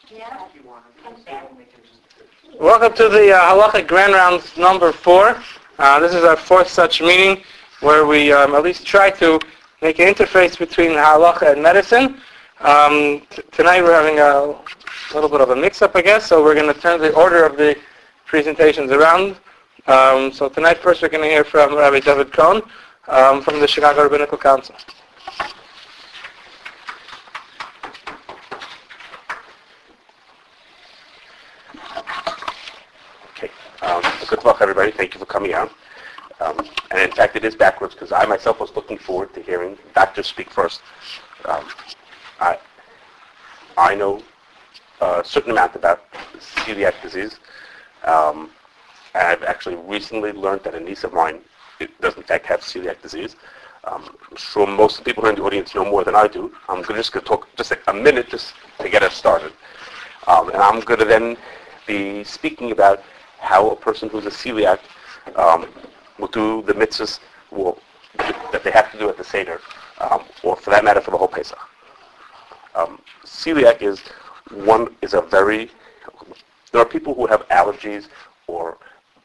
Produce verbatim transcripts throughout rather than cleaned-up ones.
Welcome to the uh, Halachic Grand Rounds number four. Uh, this is our fourth such meeting where we um, at least try to make an interface between Halacha and medicine. Um, t- tonight we're having a little bit of a mix-up, I guess, so we're going to turn the order of the presentations around. Um, so tonight first we're going to hear from Rabbi David Cohn um, from the Chicago Rabbinical Council. Um, good luck, everybody. Thank you for coming out. Um, and in fact, it is backwards because I myself was looking forward to hearing doctors speak first. Um, I I know a certain amount about celiac disease. Um, and I've actually recently learned that a niece of mine it does in fact have celiac disease. Um, I'm sure most of the people here in the audience know more than I do. I'm gonna just going to talk just a minute just to get us started. Um, and I'm going to then be speaking about how a person who's a celiac um, will do the mitzvahs will, that they have to do at the Seder, um, or for that matter, for the whole Pesach. Um, celiac is one is a very. There are people who have allergies or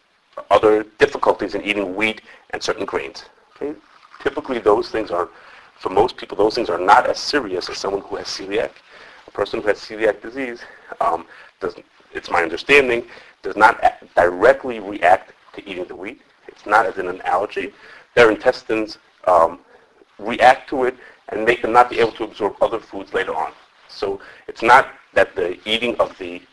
other difficulties in eating wheat and certain grains. Okay? Typically, those things are, for most people, those things are not as serious as someone who has celiac. A person who has celiac disease um, doesn't. It's my understanding, does not act, directly react to eating the wheat. It's not as in an allergy. Their intestines um, react to it and make them not be able to absorb other foods later on. So it's not that the eating of the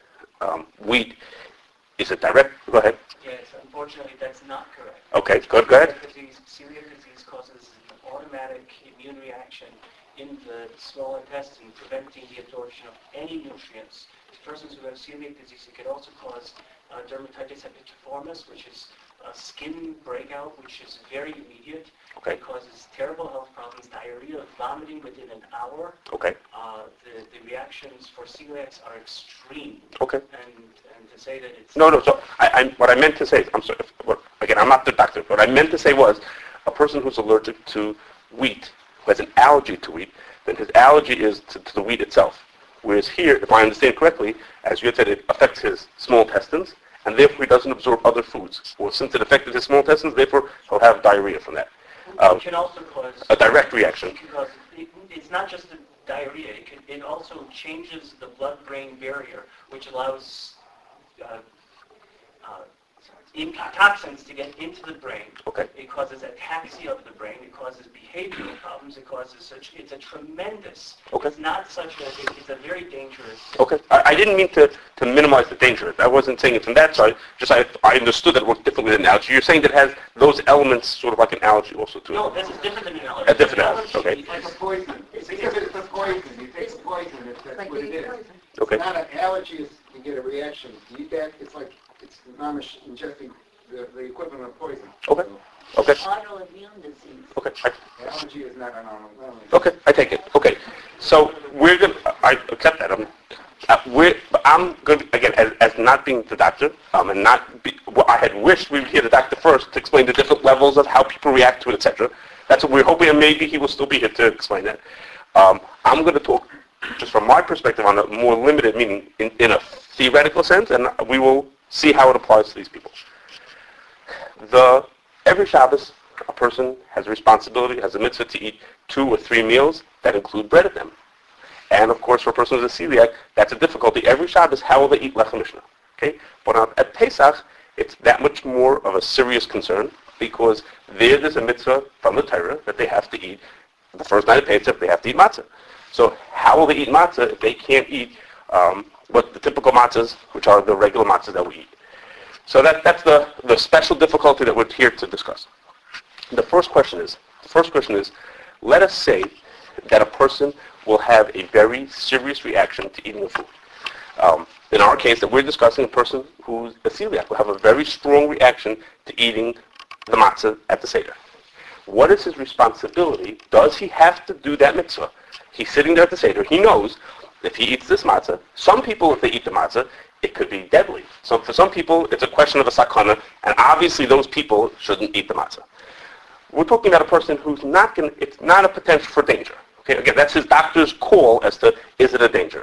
um, wheat is a direct, go ahead. Yes, unfortunately that's not correct. Okay, good, go ahead. Celiac disease, celiac disease causes an automatic immune reaction in the small intestine, preventing the absorption of any nutrients. Persons who have celiac disease, it could also cause uh, dermatitis epiptiformis, which is a skin breakout, which is very immediate. Okay. It causes terrible health problems, diarrhea, vomiting within an hour. Okay. Uh, the, the reactions for celiacs are extreme. Okay. And and to say that it's... No, no, so I, I, what I meant to say, I'm sorry, what, again, I'm not the doctor. What I meant to say was a person who's allergic to wheat, who has an allergy to wheat, then his allergy is to, to the wheat itself. Whereas here, if I understand correctly, as you had said, it affects his small intestines, and therefore he doesn't absorb other foods. Well, since it affected his small intestines, therefore he'll have diarrhea from that. Um, it can also cause... A direct reaction. It can cause, it, it's not just the diarrhea, it, can, it also changes the blood-brain barrier, which allows uh, uh, in, toxins to get into the brain. Okay. It causes ataxia of the brain. It causes behavioral problems. It causes such. It's a tremendous. Okay. It's not such a. It's a very dangerous. Okay. I, I didn't mean to, to minimize the danger. I wasn't saying it from that side. Just I I understood that it worked differently than an allergy. You're saying that it has those elements, sort of like an allergy, also to it. No, this is different than an allergy. A different allergy. Okay. It's like a poison. It's because it's a poison. You take a poison. It's, that's Like what it is. poison. Okay. It's not an allergy. Is you get a reaction. You eat that. It's like it's not ingesting the, the equivalent of poison. Okay. So, Okay. Autoimmune disease. Okay. I, allergy is not an autoimmune. Okay, I take it. Okay, so we're going to, I accept that. I'm, uh, we're, I'm going to, again, as, as not being the doctor, um, and not, be, well, I had wished we would hear the doctor first to explain the different levels of how people react to it, et cetera. That's what we're hoping, and maybe he will still be here to explain that. Um, I'm going to talk, just from my perspective, on a more limited meaning, in, in a theoretical sense, and we will see how it applies to these people. The, every Shabbos, a person has a responsibility, has a mitzvah to eat two or three meals that include bread in them. And of course, for a person who's a celiac, that's a difficulty. Every Shabbos, how will they eat lechem mishnah? Okay? But at Pesach, it's that much more of a serious concern because there is a mitzvah from the Torah that they have to eat. The first night of Pesach, they have to eat matzah. So how will they eat matzah if they can't eat um, what the typical matzahs, which are the regular matzahs that we eat? So that, that's the, the special difficulty that we're here to discuss. The first question is, the first question is, let us say that a person will have a very serious reaction to eating a food. Um, in our case, that we're discussing, a person who's a celiac will have a very strong reaction to eating the matzah at the Seder. What is his responsibility? Does he have to do that mitzvah? He's sitting there at the Seder. He knows if he eats this matzah, some people, if they eat the matzah, it could be deadly. So for some people, it's a question of a sakana, and obviously those people shouldn't eat the matzah. We're talking about a person who's not going. It's not a potential for danger. Okay, again, that's his doctor's call as to is it a danger.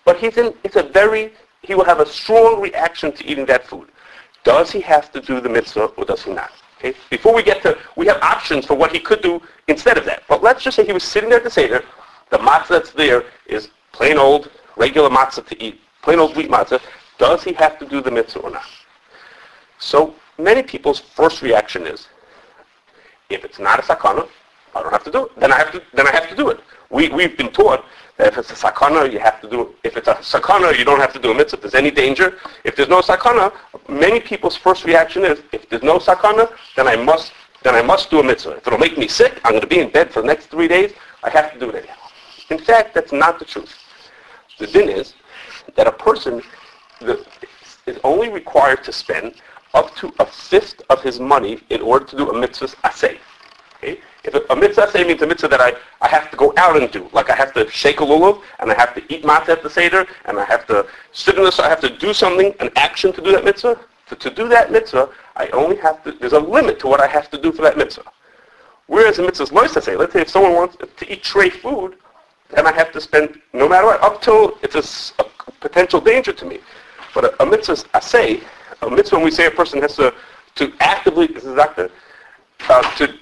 but he's in, it's a very, he will have a strong reaction to eating that food. Does he have to do the mitzvah or does he not? Okay? Before we get to, we have options for what he could do instead of that. But let's just say he was sitting there at the Seder, the matzah that's there is plain old, regular matzah to eat, plain old wheat matzah. Does he have to do the mitzvah or not? So many people's first reaction is, if it's not a sakana, I don't have to do it. Then I have to. Then I have to do it. We we've been taught that if it's a sakana, you have to do it. If it's a sakana, you don't have to do a mitzvah. If there's any danger, if there's no sakana, many people's first reaction is, if there's no sakana, then I must. Then I must do a mitzvah. If it'll make me sick, I'm going to be in bed for the next three days. I have to do it anyhow. In fact, that's not the truth. The din is that a person the, is only required to spend up to a fifth of his money in order to do a mitzvah aseh. Okay? If a, a mitzvah aseh means a mitzvah that I, I have to go out and do, like I have to shake a lulav, and I have to eat matzah at the Seder, and I have to sit in this, I have to do something, an action to do that mitzvah. To, to do that mitzvah, I only have to, there's a limit to what I have to do for that mitzvah. Whereas a mitzvah is lois aseh, let's say if someone wants to eat tray food, then I have to spend, no matter what, up till it's a, a potential danger to me. But a, a mitzvah is aseh, a mitzvah when we say a person has to, to actively, this is doctor, uh, to, do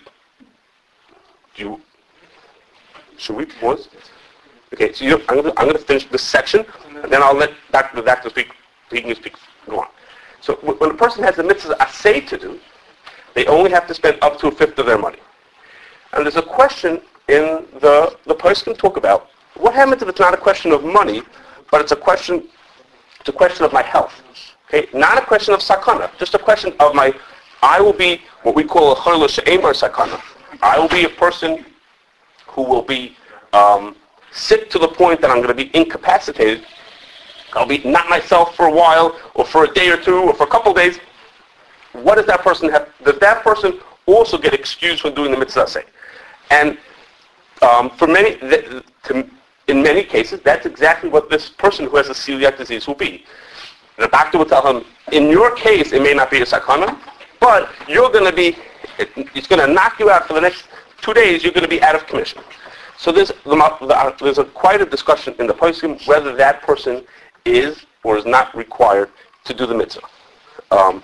you, should we pause? Okay, so you, I'm going to I'm going to finish this section, and then I'll let doctor, the doctor speak, he can speak, go on. So when a person has a mitzvah aseh to do, they only have to spend up to a fifth of their money. And there's a question in the, the person can talk about, what happens if it's not a question of money, but it's a question, it's a question of my health? Okay, not a question of sakana, just a question of my, I will be what we call a chorla she'emar sakana. I will be a person who will be um, sick to the point that I'm going to be incapacitated. I'll be not myself for a while, or for a day or two, or for a couple of days. What does that person have? Does that person also get excused from doing the mitzvah aseh? And um, for many, th- to, in many cases, that's exactly what this person who has a celiac disease will be. The doctor will tell him, in your case, it may not be a sakana, but you're going to be, it, it's going to knock you out for the next two days. You're going to be out of commission. So there's, the, there's a, quite a discussion in the poskim whether that person is or is not required to do the mitzvah. Um,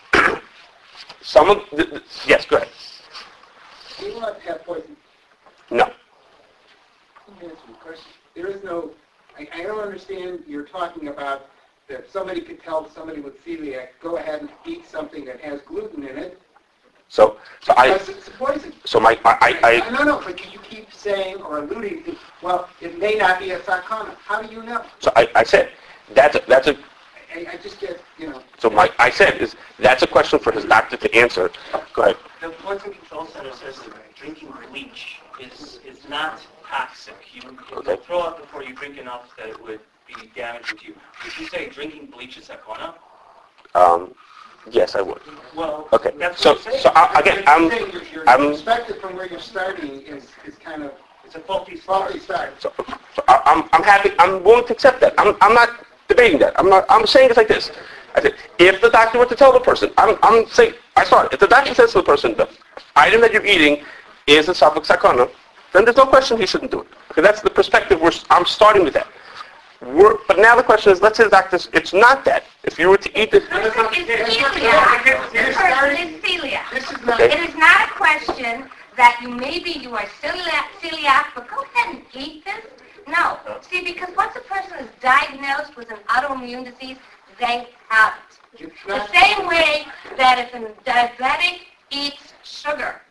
some of the, the, yes, go ahead. Do you want to have poison? No. Let me answer your question. There is no, I, I don't understand, you're talking about that somebody could tell somebody with celiac, go ahead and eat something that has gluten in it. So, so I, because it's poison. so my, I, I, I, no, no, but you keep saying or alluding to, well, it may not be a sakana. How do you know? so I, I said, that's a, that's a, I, I just get, you know. so my, I said is, that's a question for his doctor to answer. Go ahead. The Poison Control Center says that drinking bleach is is not toxic. You, you Okay. throw up before you drink enough that it would be damaging to you. Would you say drinking bleach is sakana? Um, yes, I would. Well, Okay. that's So, what I'm saying. so I, again, I'm, You're saying your, your I'm, perspective from where you're starting is, is kind of It's a faulty start. faulty start. so, so I, I'm, I'm happy. I'm willing to accept that. I'm, I'm not debating that. I'm not. I'm saying it's like this. I said, if the doctor were to tell the person, I'm, I'm saying, I started. If the doctor says to the person, the item that you're eating is a safek sakana, then there's no question he shouldn't do it. Okay, that's the perspective. We're, I'm starting with that. We're, but now the question is, let's say the doctor, it's not that. If you were to eat it, It's celiac. The person is celiac. This is not, Okay. It is not a question that you maybe you are celiac, celiac, but go ahead and eat this. No. See, because once a person is diagnosed with an autoimmune disease, they have it. it's The not, same way that if a diabetic eats sugar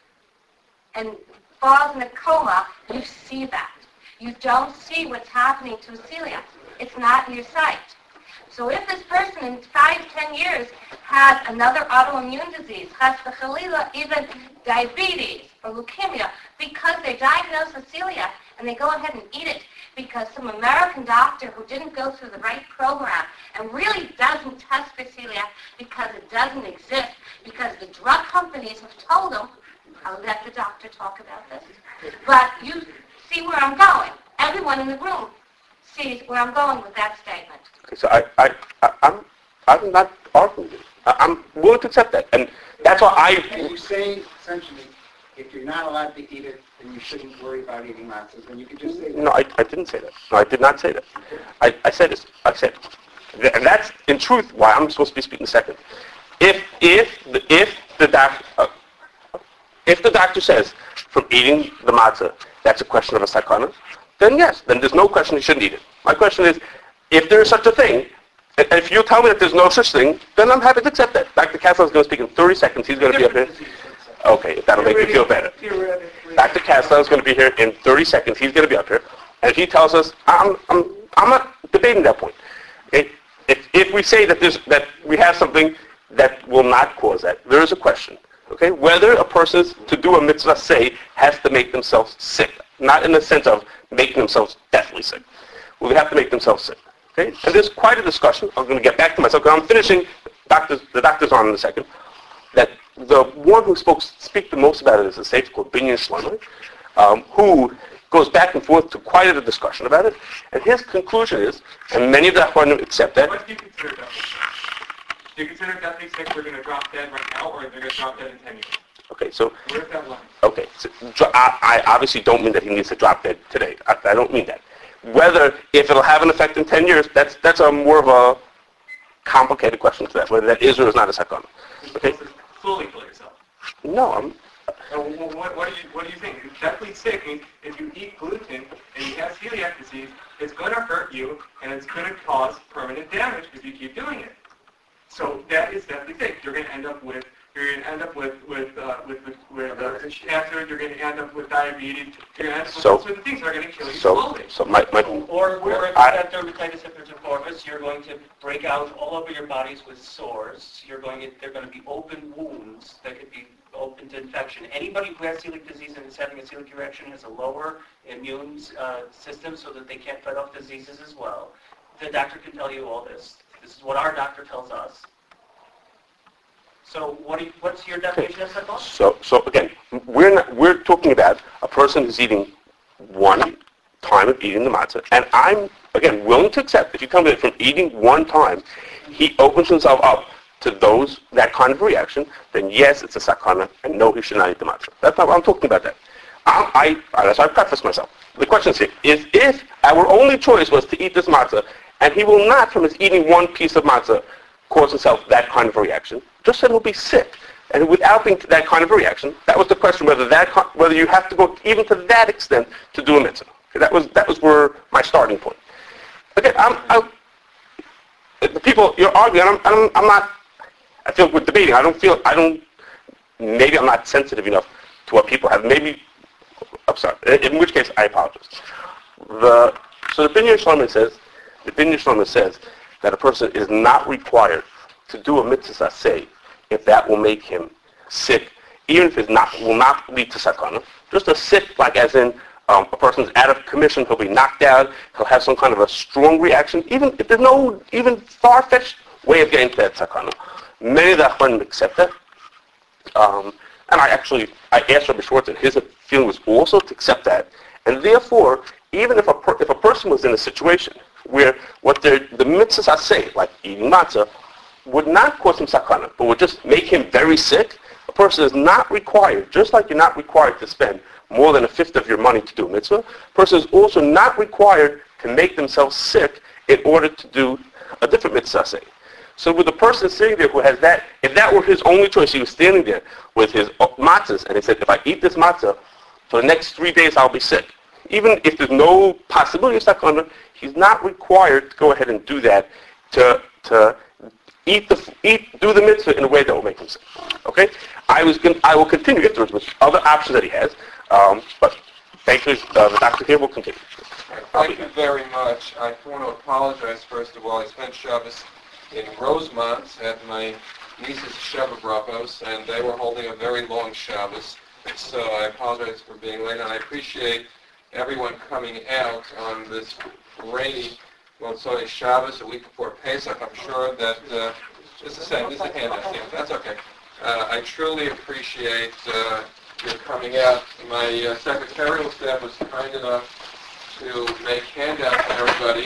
and falls in a coma, you see that. You don't see what's happening to a celiac. It's not in your sight. So if this person in five, ten years has another autoimmune disease, chas v'chalila, even diabetes or leukemia, because they're diagnosed with celiac and they go ahead and eat it because some American doctor who didn't go through the right program and really doesn't test for celiac because it doesn't exist, because the drug companies have told them, I'll let the doctor talk about this, but you see where I'm going. Everyone in the room sees where I'm going with that statement. okay, so I, I, I, I'm, I'm not arguing with you. I, I'm willing to accept that, and that's why I. and you're saying essentially, if you're not allowed to eat it, then you shouldn't worry about eating matzah. Then you could just say that. No, I, I didn't say that. No, I did not say that. I, I said this. I said, and that's in truth why I'm supposed to be speaking second. If if the, if the doctor uh, if the doctor says from eating the matzah that's a question of a sakana, then yes, then there's no question he shouldn't eat it. My question is, if there is such a thing, and if you tell me that there's no such thing, then I'm happy to accept that. Doctor Kaslan is going to speak in thirty seconds. He's going to be up here. Okay, if that'll make you feel better. Doctor Kaslan is going to be here in thirty seconds. He's going to be up here. And if he tells us, I'm, I'm, I'm not debating that point. If, if, if we say that, there's, that we have something that will not cause that, there is a question. Okay, whether a person to do a mitzvah say has to make themselves sick. Not in the sense of making themselves deathly sick. Well, they have to make themselves sick. Okay, and there's quite a discussion. I'm going to get back to myself because I'm finishing. Doctors, the doctor's on in a second. That the one who spoke speak the most about it is a sage called Binyan Shlomo, um, who goes back and forth to quite a discussion about it. And his conclusion is, and many of the Achronim accept that. What do you consider deathly sick? Do you consider deathly sick we're going to drop dead right now, or they're going to drop dead in ten years? Okay, so where's that line? Okay, so I, I obviously don't mean that he needs to drop dead today. I, I don't mean that. Whether if it'll have an effect in ten years, that's that's a more of a complicated question to that. Whether that is or is not a sakana. Okay. Fully kill yourself. No, I'm. So what, what do you what do you think? Deathly sick means if you eat gluten and you have celiac disease, it's going to hurt you and it's going to cause permanent damage if you keep doing it. So that is deathly sick. You're going to end up with you're going to end up with with uh, with with, with uh, cancer. You're going to end up with diabetes. You're going to end up with So- all sorts of things that are going to kill you So slowly. so my my. Or, or if you I- have dermatitis epidermolysis, you're going to break out all over your bodies with sores. You're going to, they're going to be open wounds that could be open to infection. Anybody who has celiac disease and is having a celiac reaction has a lower immune uh, system so that they can't fight off diseases as well. The doctor can tell you all this. This is what our doctor tells us. So what do you, what's your definition of sakana? So so again, we're not, we're talking about a person who's eating one time of eating the matzah, and I'm again willing to accept if you tell me that from eating one time, he opens himself up to those that kind of reaction, then yes, it's a sakana, and no, he should not eat the matzah. That's not what I'm talking about. That I, I that's why I preface myself. The question is here is if our only choice was to eat this matzah, and he will not, from his eating one piece of matzah, cause himself that kind of a reaction, just said he'll be sick. And without being that kind of a reaction, that was the question whether that whether you have to go even to that extent to do a mitzvah. Okay, that was that was where my starting point. Again, I'm, I'm the people you're arguing. I'm, I'm I'm not. I feel we're debating. I don't feel. I don't. Maybe I'm not sensitive enough to what people have. Maybe. I'm sorry. In which case, I apologize. The so the Binyan Shlomo says the Binyan Shlomo says that a person is not required to do a mitzvah say if that will make him sick, even if it not will not lead to sakana. Just a sick, like as in um, a person's out of commission, he'll be knocked out, he'll have some kind of a strong reaction, even if there's no even far-fetched way of getting to that sakana. Many of the Achronim accept that. Um, and I actually, I asked Rabbi Schwartz, and his feeling was also to accept that. And therefore, even if a per, if a person was in a situation where what the mitzvahs say, like eating matzah, would not cause him sakana, but would just make him very sick, a person is not required, just like you're not required to spend more than a fifth of your money to do a mitzvah, a person is also not required to make themselves sick in order to do a different mitzvah say. So with the person sitting there who has that, if that were his only choice, he was standing there with his matzahs, and he said, if I eat this matzah, for the next three days I'll be sick. Even if there's no possibility of sakana, he's not required to go ahead and do that to to eat the eat do the mitzvah in a way that will make him sick. Okay, I was going I will continue afterwards with other options that he has, um, but thankfully uh, the doctor here will continue. Thank you very much. I want to apologize first of all. I spent Shabbos in Rosemont at my niece's Sheva Brachos, and they were holding a very long Shabbos, so I apologize for being late, and I appreciate everyone coming out on this rainy Motzei Shabbos, a week before Pesach. I'm sure that, uh, just the same, this is a handout, yeah, that's okay. Uh, I truly appreciate uh, your coming out. My uh, secretarial staff was kind enough to make handouts for everybody.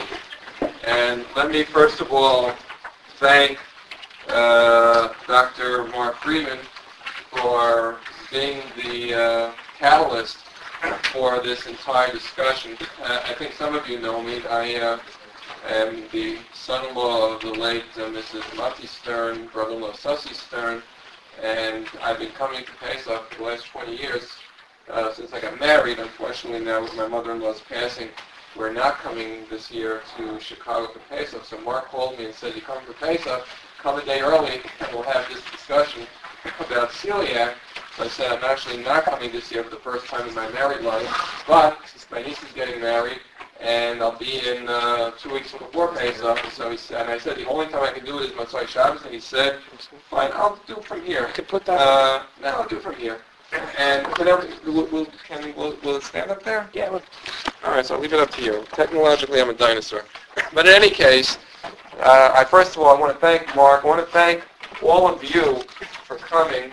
And let me first of all thank uh, Doctor Mark Freeman for being the uh, catalyst for this entire discussion. Uh, I think some of you know me. I uh, am the son-in-law of the late uh, Missus Mati Stern, brother-in-law Sussi Stern, and I've been coming to Pesach for the last twenty years uh, since I got married. Unfortunately, now with my mother-in-law's passing, we're not coming this year to Chicago for Pesach. So Mark called me and said, "You come for Pesach, come a day early, and we'll have this discussion about celiac." So I said, I'm actually not coming this year for the first time in my married life, but since my niece is getting married, and I'll be in uh, two weeks before Pesach, so he said, and I said, the only time I can do it is Motzei Shabbos, and he said, fine, I'll do it from here. I could put that. Uh, no, I'll do it from here. And can, I, will, will, can will, will it stand up there? Yeah. Well, All right, so I'll leave it up to you. Technologically, I'm a dinosaur. But in any case, uh, I first of all, I want to thank Mark. I want to thank all of you for coming.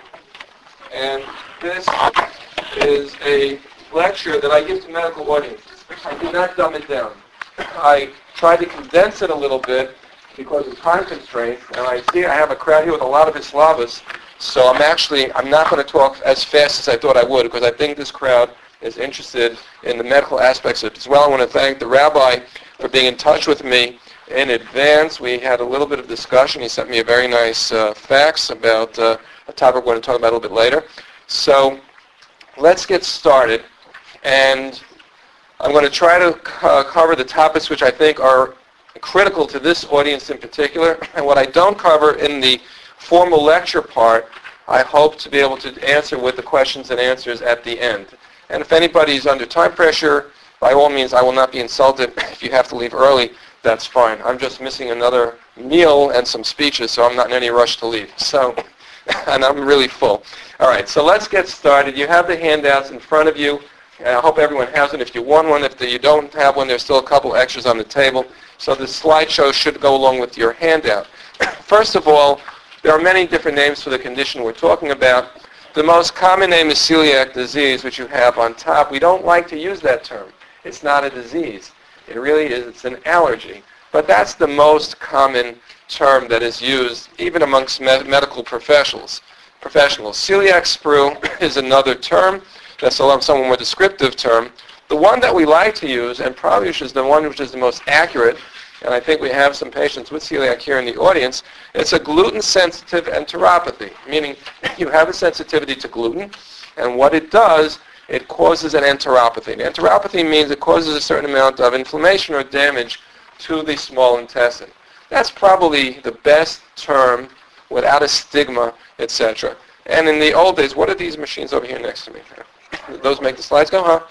And this is a lecture that I give to medical audiences. I did not dumb it down. I tried to condense it a little bit because of time constraints. And I see I have a crowd here with a lot of Islavas. So I'm actually, I'm not going to talk as fast as I thought I would because I think this crowd is interested in the medical aspects of it as well. I want to thank the rabbi for being in touch with me in advance. We had a little bit of discussion. He sent me a very nice uh, fax about uh, a topic we're going to talk about a little bit later. So let's get started. And I'm going to try to uh, cover the topics which I think are critical to this audience in particular. And what I don't cover in the formal lecture part, I hope to be able to answer with the questions and answers at the end. And if anybody's under time pressure, by all means, I will not be insulted. If you have to leave early, that's fine. I'm just missing another meal and some speeches, so I'm not in any rush to leave. So, and I'm really full. All right, so let's get started. You have the handouts in front of you. I hope everyone has it. If you want one, if you don't have one, there's still a couple extras on the table. So the slideshow should go along with your handout. First of all, there are many different names for the condition we're talking about. The most common name is celiac disease, which you have on top. We don't like to use that term. It's not a disease. It really is. It's an allergy. But that's the most common term that is used, even amongst med- medical professionals. Professionals. Celiac sprue is another term. That's a somewhat more descriptive term. The one that we like to use, and probably which is the one which is the most accurate, and I think we have some patients with celiac here in the audience, it's a gluten-sensitive enteropathy, meaning you have a sensitivity to gluten, and what it does, it causes an enteropathy. And enteropathy means it causes a certain amount of inflammation or damage to the small intestine. That's probably the best term without a stigma, et cetera. And in the old days, what are these machines over here next to me? Those make the slides go, huh?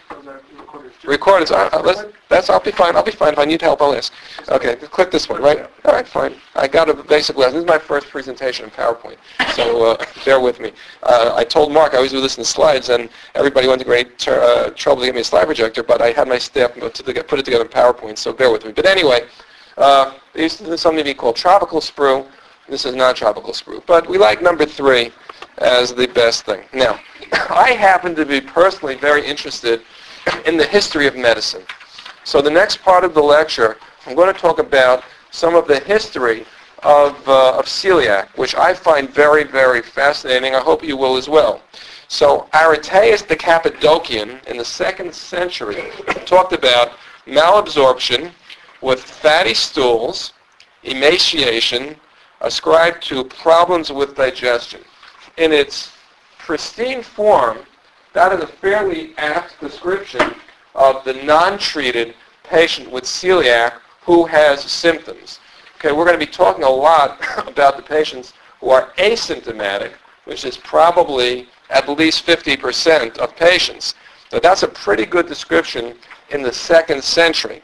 Recorders. Uh, uh, let's, that's. I'll be fine. I'll be fine. If I need help, I'll ask. Okay, click this one, right? All right, fine. I got a basic lesson. This is my first presentation in PowerPoint, so uh, bear with me. Uh, I told Mark I always do this in the slides, and everybody went to great ter- uh, trouble to get me a slide projector, but I had my staff put it together in PowerPoint, so bear with me. But anyway, uh, there used to be something to be called tropical sprue. This is not tropical sprue, but we like number three as the best thing. Now, I happen to be personally very interested in the history of medicine. So the next part of the lecture, I'm going to talk about some of the history of, uh, of celiac, which I find very, very fascinating. I hope you will as well. So Areteus the Cappadocian in the second century talked about malabsorption with fatty stools, emaciation, ascribed to problems with digestion. In its pristine form, that is a fairly apt description of the non-treated patient with celiac who has symptoms. Okay, we're going to be talking a lot about the patients who are asymptomatic, which is probably at least fifty percent of patients. So that's a pretty good description in the second century.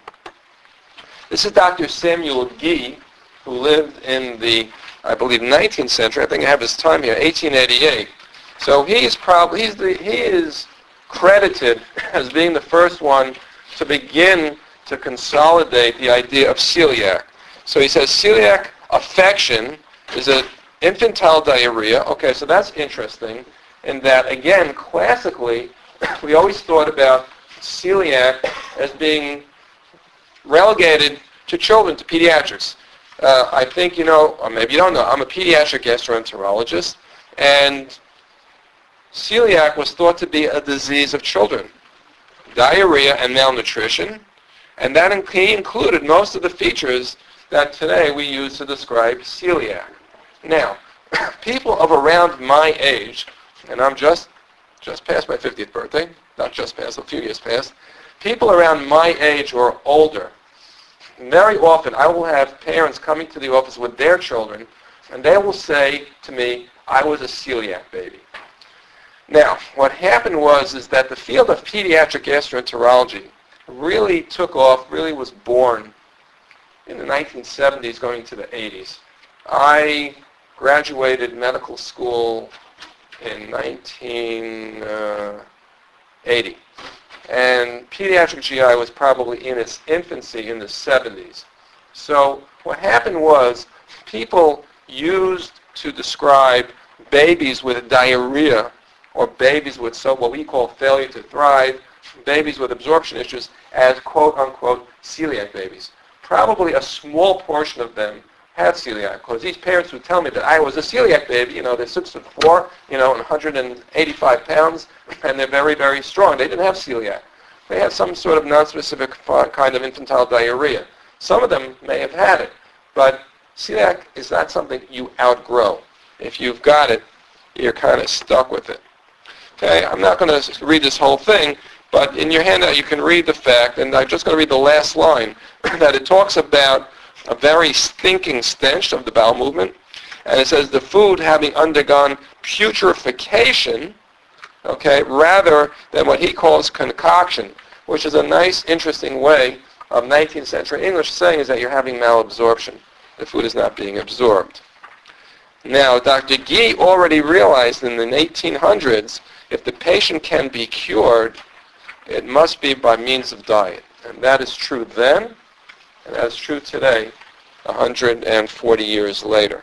This is Doctor Samuel Guy, who lived in the, I believe, nineteenth century. I think I have his time here, eighteen eighty-eight. So he's probably he's the he is credited as being the first one to begin to consolidate the idea of celiac. So he says celiac affection is an infantile diarrhea. Okay, so that's interesting. In that, again, classically, we always thought about celiac as being relegated to children, to pediatrics. Uh, I think you know, or maybe you don't know, I'm a pediatric gastroenterologist, and celiac was thought to be a disease of children, diarrhea and malnutrition, and that in- he included most of the features that today we use to describe celiac. Now, people of around my age, and I'm just just past my fiftieth birthday, not just past, a few years past, people around my age or older, very often I will have parents coming to the office with their children, and they will say to me, I was a celiac baby. Now, what happened was is that the field of pediatric gastroenterology really took off, really was born in the nineteen seventies going to the eighties. I graduated medical school in nineteen eighty. And pediatric G I was probably in its infancy in the seventies. So what happened was people used to describe babies with diarrhea or babies with so what we call failure to thrive, babies with absorption issues as quote-unquote celiac babies. Probably a small portion of them had celiac, because these parents would tell me that I was a celiac baby, you know, they're six foot four, you know, and one hundred eighty-five pounds, and they're very, very strong. They didn't have celiac. They had some sort of nonspecific kind of infantile diarrhea. Some of them may have had it, but celiac is not something you outgrow. If you've got it, you're kind of stuck with it. Okay, I'm not going to read this whole thing, but in your handout you can read the fact, and I'm just going to read the last line, that it talks about a very stinking stench of the bowel movement, and it says the food having undergone putrefaction, okay, rather than what he calls concoction, which is a nice, interesting way of nineteenth century English saying is that you're having malabsorption. The food is not being absorbed. Now, Doctor Gee already realized in the eighteen hundreds, if the patient can be cured, it must be by means of diet. And that is true then, and that is true today, one hundred forty years later.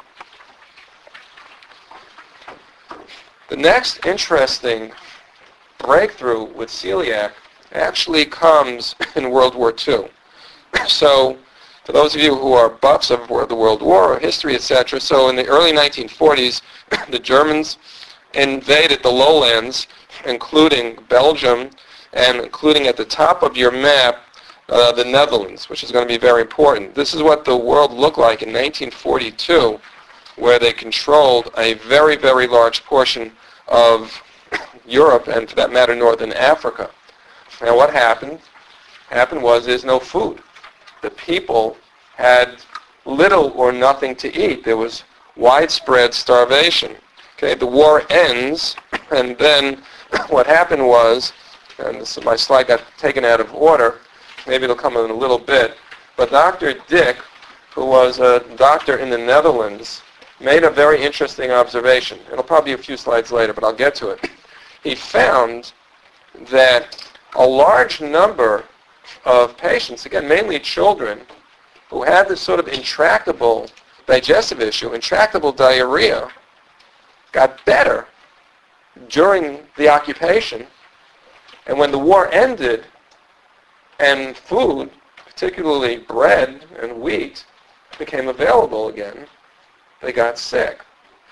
The next interesting breakthrough with celiac actually comes in World War Two. So, for those of you who are buffs of the World War or history, et cetera, so in the early nineteen forties, the Germans invaded the lowlands, including Belgium, and including at the top of your map, uh, the Netherlands, which is going to be very important. This is what the world looked like in nineteen forty-two, where they controlled a very, very large portion of Europe, and for that matter, northern Africa. Now what happened? Happened was there's no food. The people had little or nothing to eat. There was widespread starvation. Okay, the war ends, and then what happened was, and this, my slide got taken out of order, maybe it'll come in a little bit, but Doctor Dick, who was a doctor in the Netherlands, made a very interesting observation. It'll probably be a few slides later, but I'll get to it. He found that a large number of patients, again, mainly children, who had this sort of intractable digestive issue, intractable diarrhea, got better during the occupation. And when the war ended and food, particularly bread and wheat, became available again, they got sick.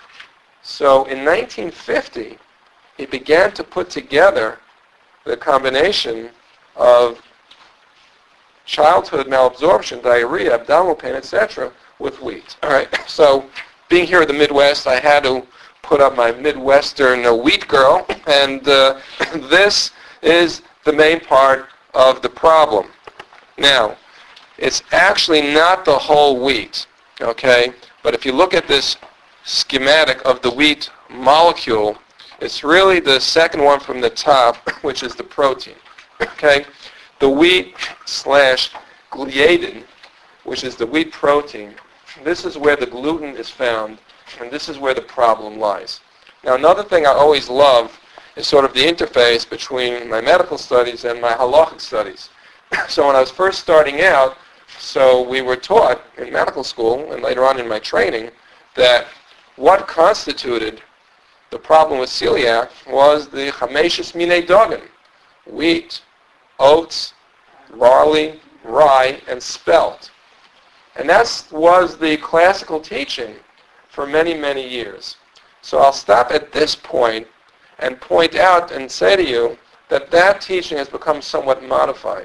So in nineteen fifty, he began to put together the combination of childhood malabsorption, diarrhea, abdominal pain, et cetera, with wheat. All right. So, being here in the Midwest, I had to put up my Midwestern uh, wheat girl, and uh, this is the main part of the problem. Now, it's actually not the whole wheat, okay? But if you look at this schematic of the wheat molecule, it's really the second one from the top, which is the protein, okay? The wheat slash gliadin, which is the wheat protein, this is where the gluten is found, and this is where the problem lies. Now, another thing I always love is sort of the interface between my medical studies and my halachic studies. So when I was first starting out, so we were taught in medical school and later on in my training that what constituted the problem with celiac was the chameshes minei dagim, wheat, oats, barley, rye, and spelt. And that was the classical teaching for many, many years. So I'll stop at this point and point out and say to you that that teaching has become somewhat modified.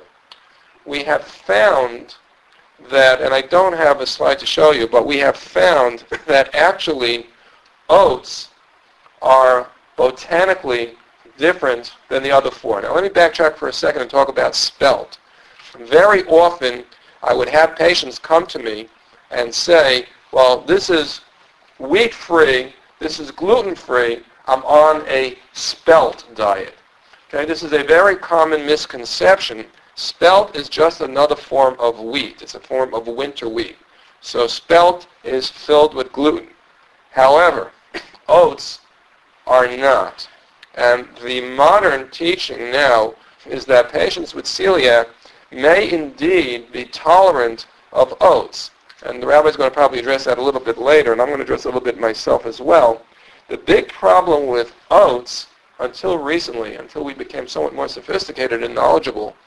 We have found that, and I don't have a slide to show you, but we have found that actually oats are botanically different than the other four. Now let me backtrack for a second and talk about spelt. Very often I would have patients come to me and say, well, this is wheat-free, this is gluten-free, I'm on a spelt diet. Okay, this is a very common misconception. Spelt is just another form of wheat. It's a form of winter wheat. So spelt is filled with gluten. However, oats are not. And the modern teaching now is that patients with celiac may indeed be tolerant of oats. And the rabbi is going to probably address that a little bit later, and I'm going to address it a little bit myself as well. The big problem with oats, until recently, until we became somewhat more sophisticated and knowledgeable,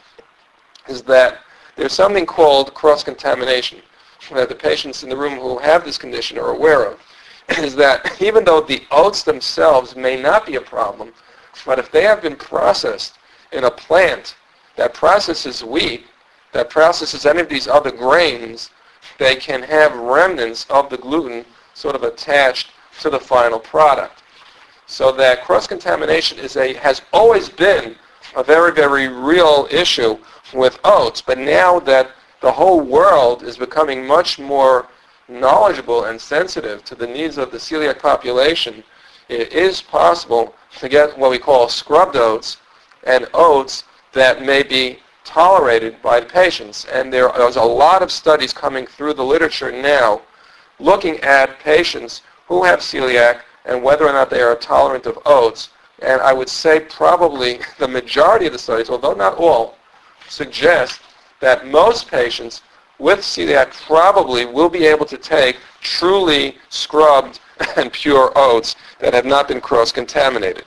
is that there's something called cross-contamination that the patients in the room who have this condition are aware of, is that even though the oats themselves may not be a problem, but if they have been processed in a plant that processes wheat, that processes any of these other grains, they can have remnants of the gluten sort of attached to the final product. So that cross-contamination is a has always been a very, very real issue with oats. But now that the whole world is becoming much more knowledgeable and sensitive to the needs of the celiac population, it is possible to get what we call scrubbed oats and oats that may be tolerated by the patients. And there is a lot of studies coming through the literature now looking at patients who have celiac and whether or not they are tolerant of oats. And I would say probably the majority of the studies, although not all, suggest that most patients with celiac probably will be able to take truly scrubbed and pure oats that have not been cross-contaminated.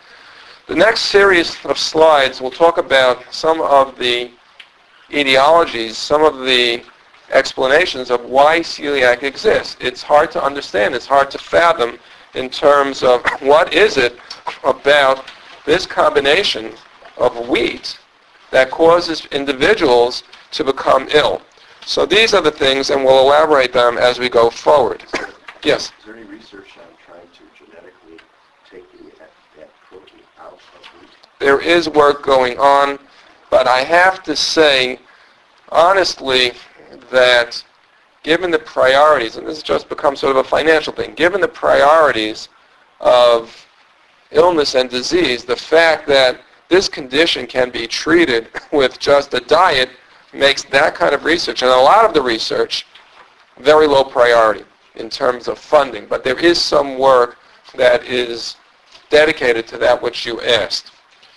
The next series of slides will talk about some of the etiologies, some of the explanations of why celiac exists. It's hard to understand, it's hard to fathom in terms of what is it about this combination of wheat that causes individuals to become ill. So these are the things, and we'll elaborate them as we go forward. Yes? Is there any research on trying to genetically take the, that, that protein out of wheat? There is work going on, but I have to say, honestly, that given the priorities, and this has just become sort of a financial thing, given the priorities of illness and disease, the fact that this condition can be treated with just a diet makes that kind of research, and a lot of the research, very low priority in terms of funding. But there is some work that is dedicated to that which you asked.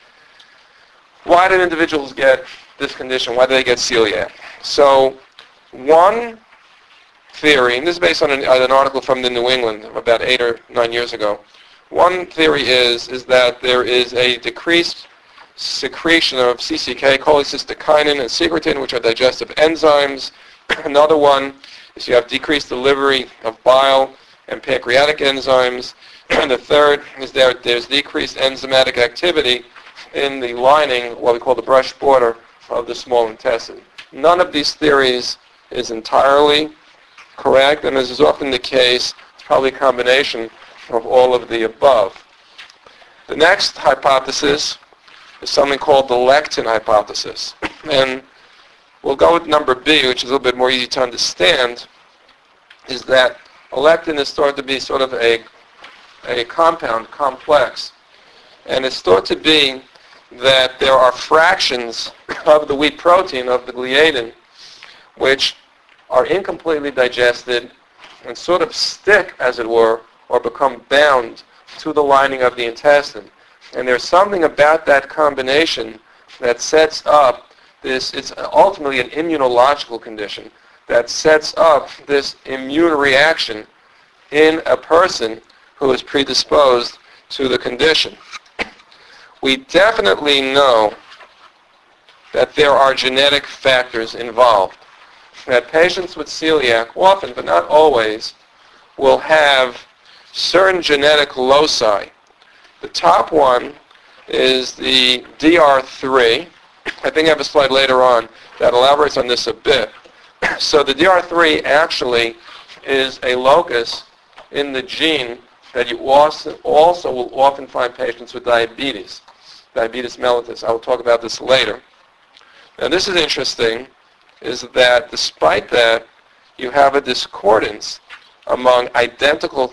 Why did individuals get this condition? Why do they get celiac? So one theory, and this is based on an, an article from the New England about eight or nine years ago. One theory is, is that there is a decreased secretion of C C K, cholecystokinin, and secretin, which are digestive enzymes. Another one is you have decreased delivery of bile and pancreatic enzymes. And the third is that there's decreased enzymatic activity in the lining, what we call the brush border of the small intestine. None of these theories is entirely correct, and as is often the case, it's probably a combination of all of the above. The next hypothesis is something called the lectin hypothesis. And we'll go with number B, which is a little bit more easy to understand, is that a lectin is thought to be sort of a, a compound, complex. And it's thought to be that there are fractions of the wheat protein, of the gliadin, which are incompletely digested and sort of stick, as it were, or become bound to the lining of the intestine. And there's something about that combination that sets up this, it's ultimately an immunological condition, that sets up this immune reaction in a person who is predisposed to the condition. We definitely know that there are genetic factors involved, that patients with celiac often, but not always, will have certain genetic loci The top one is the D R three. I think I have a slide later on that elaborates on this a bit. So the D R three actually is a locus in the gene that you also, also will often find patients with diabetes, diabetes mellitus. I will talk about this later. Now this is interesting, is that despite that, you have a discordance among identical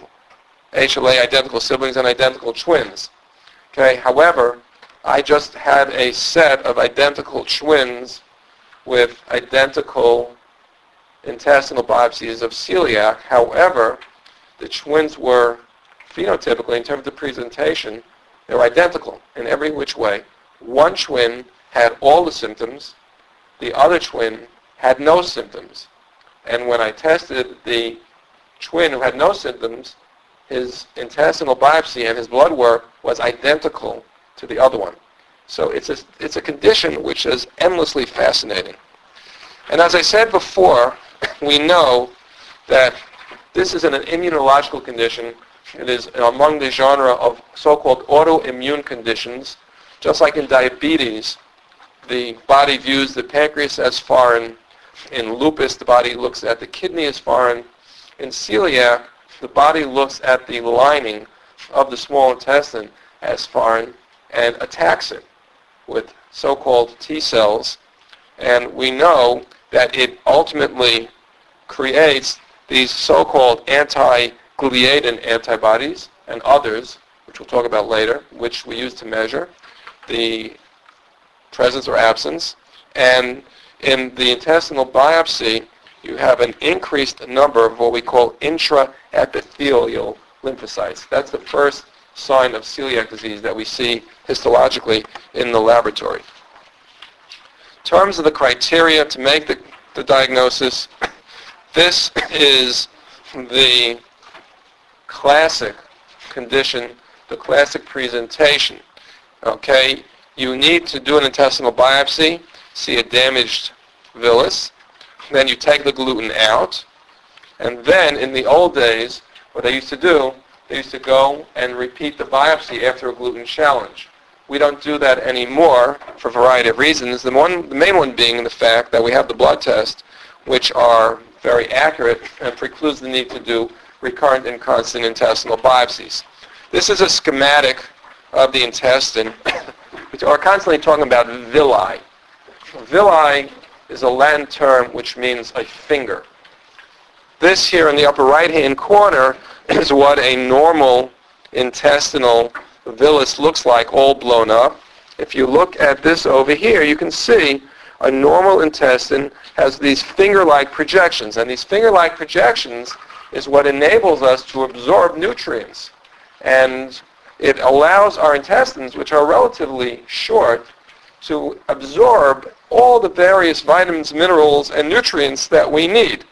H L A, identical siblings, and identical twins. Okay. However, I just had a set of identical twins with identical intestinal biopsies of celiac. However, the twins were phenotypically, in terms of the presentation, they were identical in every which way. One twin had all the symptoms. The other twin had no symptoms. And when I tested the twin who had no symptoms, his intestinal biopsy and his blood work was identical to the other one. So it's a, it's a condition which is endlessly fascinating. And as I said before, we know that this is an immunological condition. It is among the genre of so-called autoimmune conditions. Just like in diabetes, the body views the pancreas as foreign. In lupus, the body looks at the kidney as foreign. In celiac, the body looks at the lining of the small intestine as foreign and attacks it with so-called T cells. And we know that it ultimately creates these so-called anti-gliadin antibodies and others, which we'll talk about later, which we use to measure the presence or absence. And in the intestinal biopsy, you have an increased number of what we call intraepithelial lymphocytes. That's the first sign of celiac disease that we see histologically in the laboratory. In terms of the criteria to make the, the diagnosis, this is the classic condition, the classic presentation. Okay, you need to do an intestinal biopsy, see a damaged villus, then you take the gluten out, and then in the old days, what they used to do, they used to go and repeat the biopsy after a gluten challenge. We don't do that anymore for a variety of reasons. The, one, the main one being the fact that we have the blood tests, which are very accurate and precludes the need to do recurrent and constant intestinal biopsies. This is a schematic of the intestine. We are constantly talking about villi. Villi is a Latin term which means a finger. This here in the upper right-hand corner is what a normal intestinal villus looks like, all blown up. If you look at this over here, you can see a normal intestine has these finger-like projections, and these finger-like projections is what enables us to absorb nutrients. And it allows our intestines, which are relatively short, to absorb all the various vitamins, minerals, and nutrients that we need.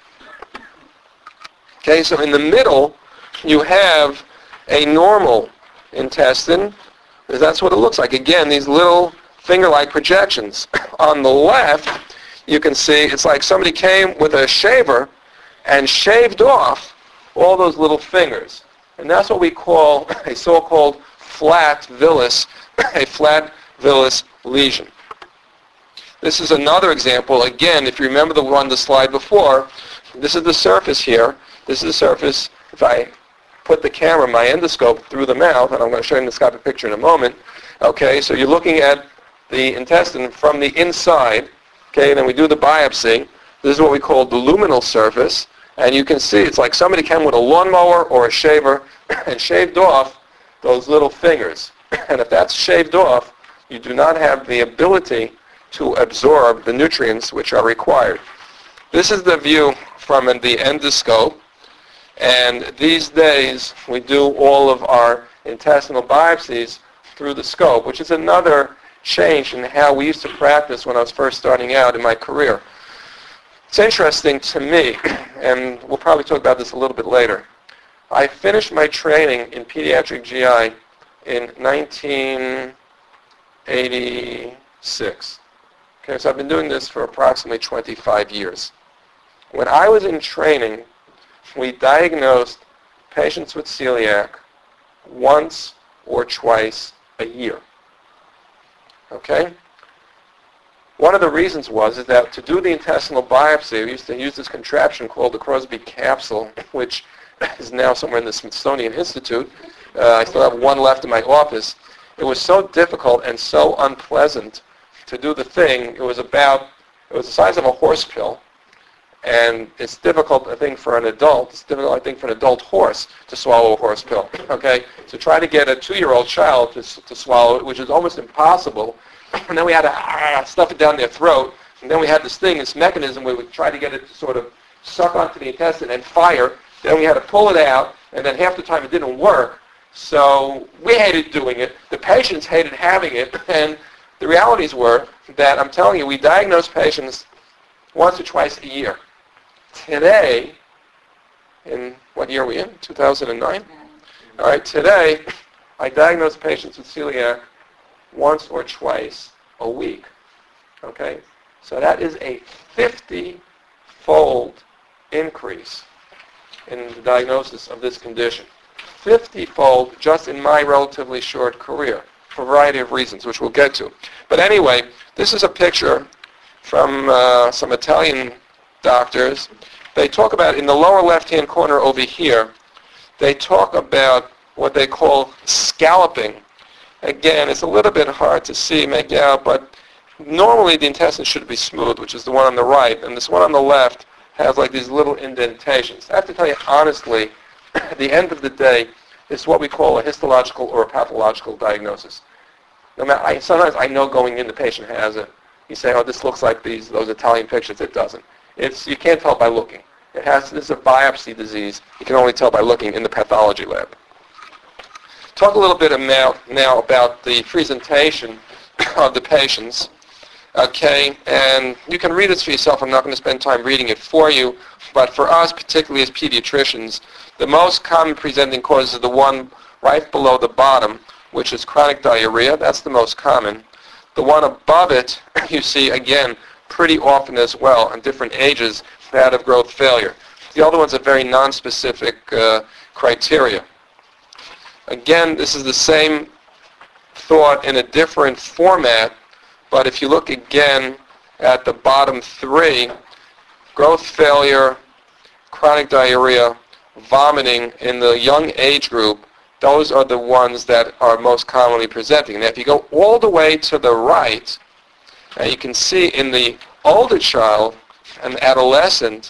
Okay, so in the middle, you have a normal intestine, because that's what it looks like. Again, these little finger-like projections. On the left, you can see it's like somebody came with a shaver and shaved off all those little fingers. And that's what we call a so-called flat villus, a flat villus lesion. This is another example. Again, if you remember the one on the slide before, this is the surface here. This is the surface. If I put the camera, my endoscope, through the mouth, and I'm going to show you an endoscopic picture in a moment. Okay, so you're looking at the intestine from the inside. Okay, and then we do the biopsy. This is what we call the luminal surface. And you can see it's like somebody came with a lawnmower or a shaver and shaved off those little fingers. And if that's shaved off, you do not have the ability to absorb the nutrients which are required. This is the view from the endoscope. And these days, we do all of our intestinal biopsies through the scope, which is another change in how we used to practice when I was first starting out in my career. It's interesting to me, and we'll probably talk about this a little bit later. I finished my training in pediatric G I in nineteen eighty-six. Okay, so I've been doing this for approximately twenty-five years. When I was in training, we diagnosed patients with celiac once or twice a year. Okay? One of the reasons was is that to do the intestinal biopsy, we used to use this contraption called the Crosby capsule, which is now somewhere in the Smithsonian Institute. Uh, I still have one left in my office. It was so difficult and so unpleasant to do the thing. It was about, it was the size of a horse pill. And it's difficult, I think, for an adult. It's difficult, I think, for an adult horse to swallow a horse pill. Okay? So try to get a two-year-old child to, to swallow it, which is almost impossible. And then we had to ah, stuff it down their throat. And then we had this thing, this mechanism where we try to get it to sort of suck onto the intestine and fire. Then we had to pull it out. And then half the time it didn't work. So we hated doing it. The patients hated having it. And the realities were that, I'm telling you, we diagnosed patients once or twice a year. Today, in what year are we in? two thousand nine? All right, today, I diagnose patients with celiac once or twice a week. Okay? So that is a fifty-fold increase in the diagnosis of this condition. fifty-fold just in my relatively short career for a variety of reasons, which we'll get to. But anyway, this is a picture from uh, some Italian doctors. They talk about, in the lower left-hand corner over here, they talk about what they call scalloping. Again, it's a little bit hard to see, make out, but normally the intestine should be smooth, which is the one on the right, and this one on the left has like these little indentations. I have to tell you honestly, at the end of the day, it's what we call a histological or a pathological diagnosis. No matter, I, sometimes I know going in the patient has it. You say, oh, this looks like these those Italian pictures. It doesn't. It's you can't tell by looking. It has this is a biopsy disease. You can only tell by looking in the pathology lab. Talk a little bit now, now about the presentation of the patients. Okay, and you can read this for yourself. I'm not going to spend time reading it for you. But for us, particularly as pediatricians, the most common presenting cause is the one right below the bottom, which is chronic diarrhea. That's the most common. The one above it, you see, again, pretty often as well, in different ages, that of growth failure. The other ones are very nonspecific uh, criteria. Again, this is the same thought in a different format, but if you look again at the bottom three, growth failure, chronic diarrhea, vomiting in the young age group, those are the ones that are most commonly presenting. Now, if you go all the way to the right, uh, you can see in the older child and adolescent,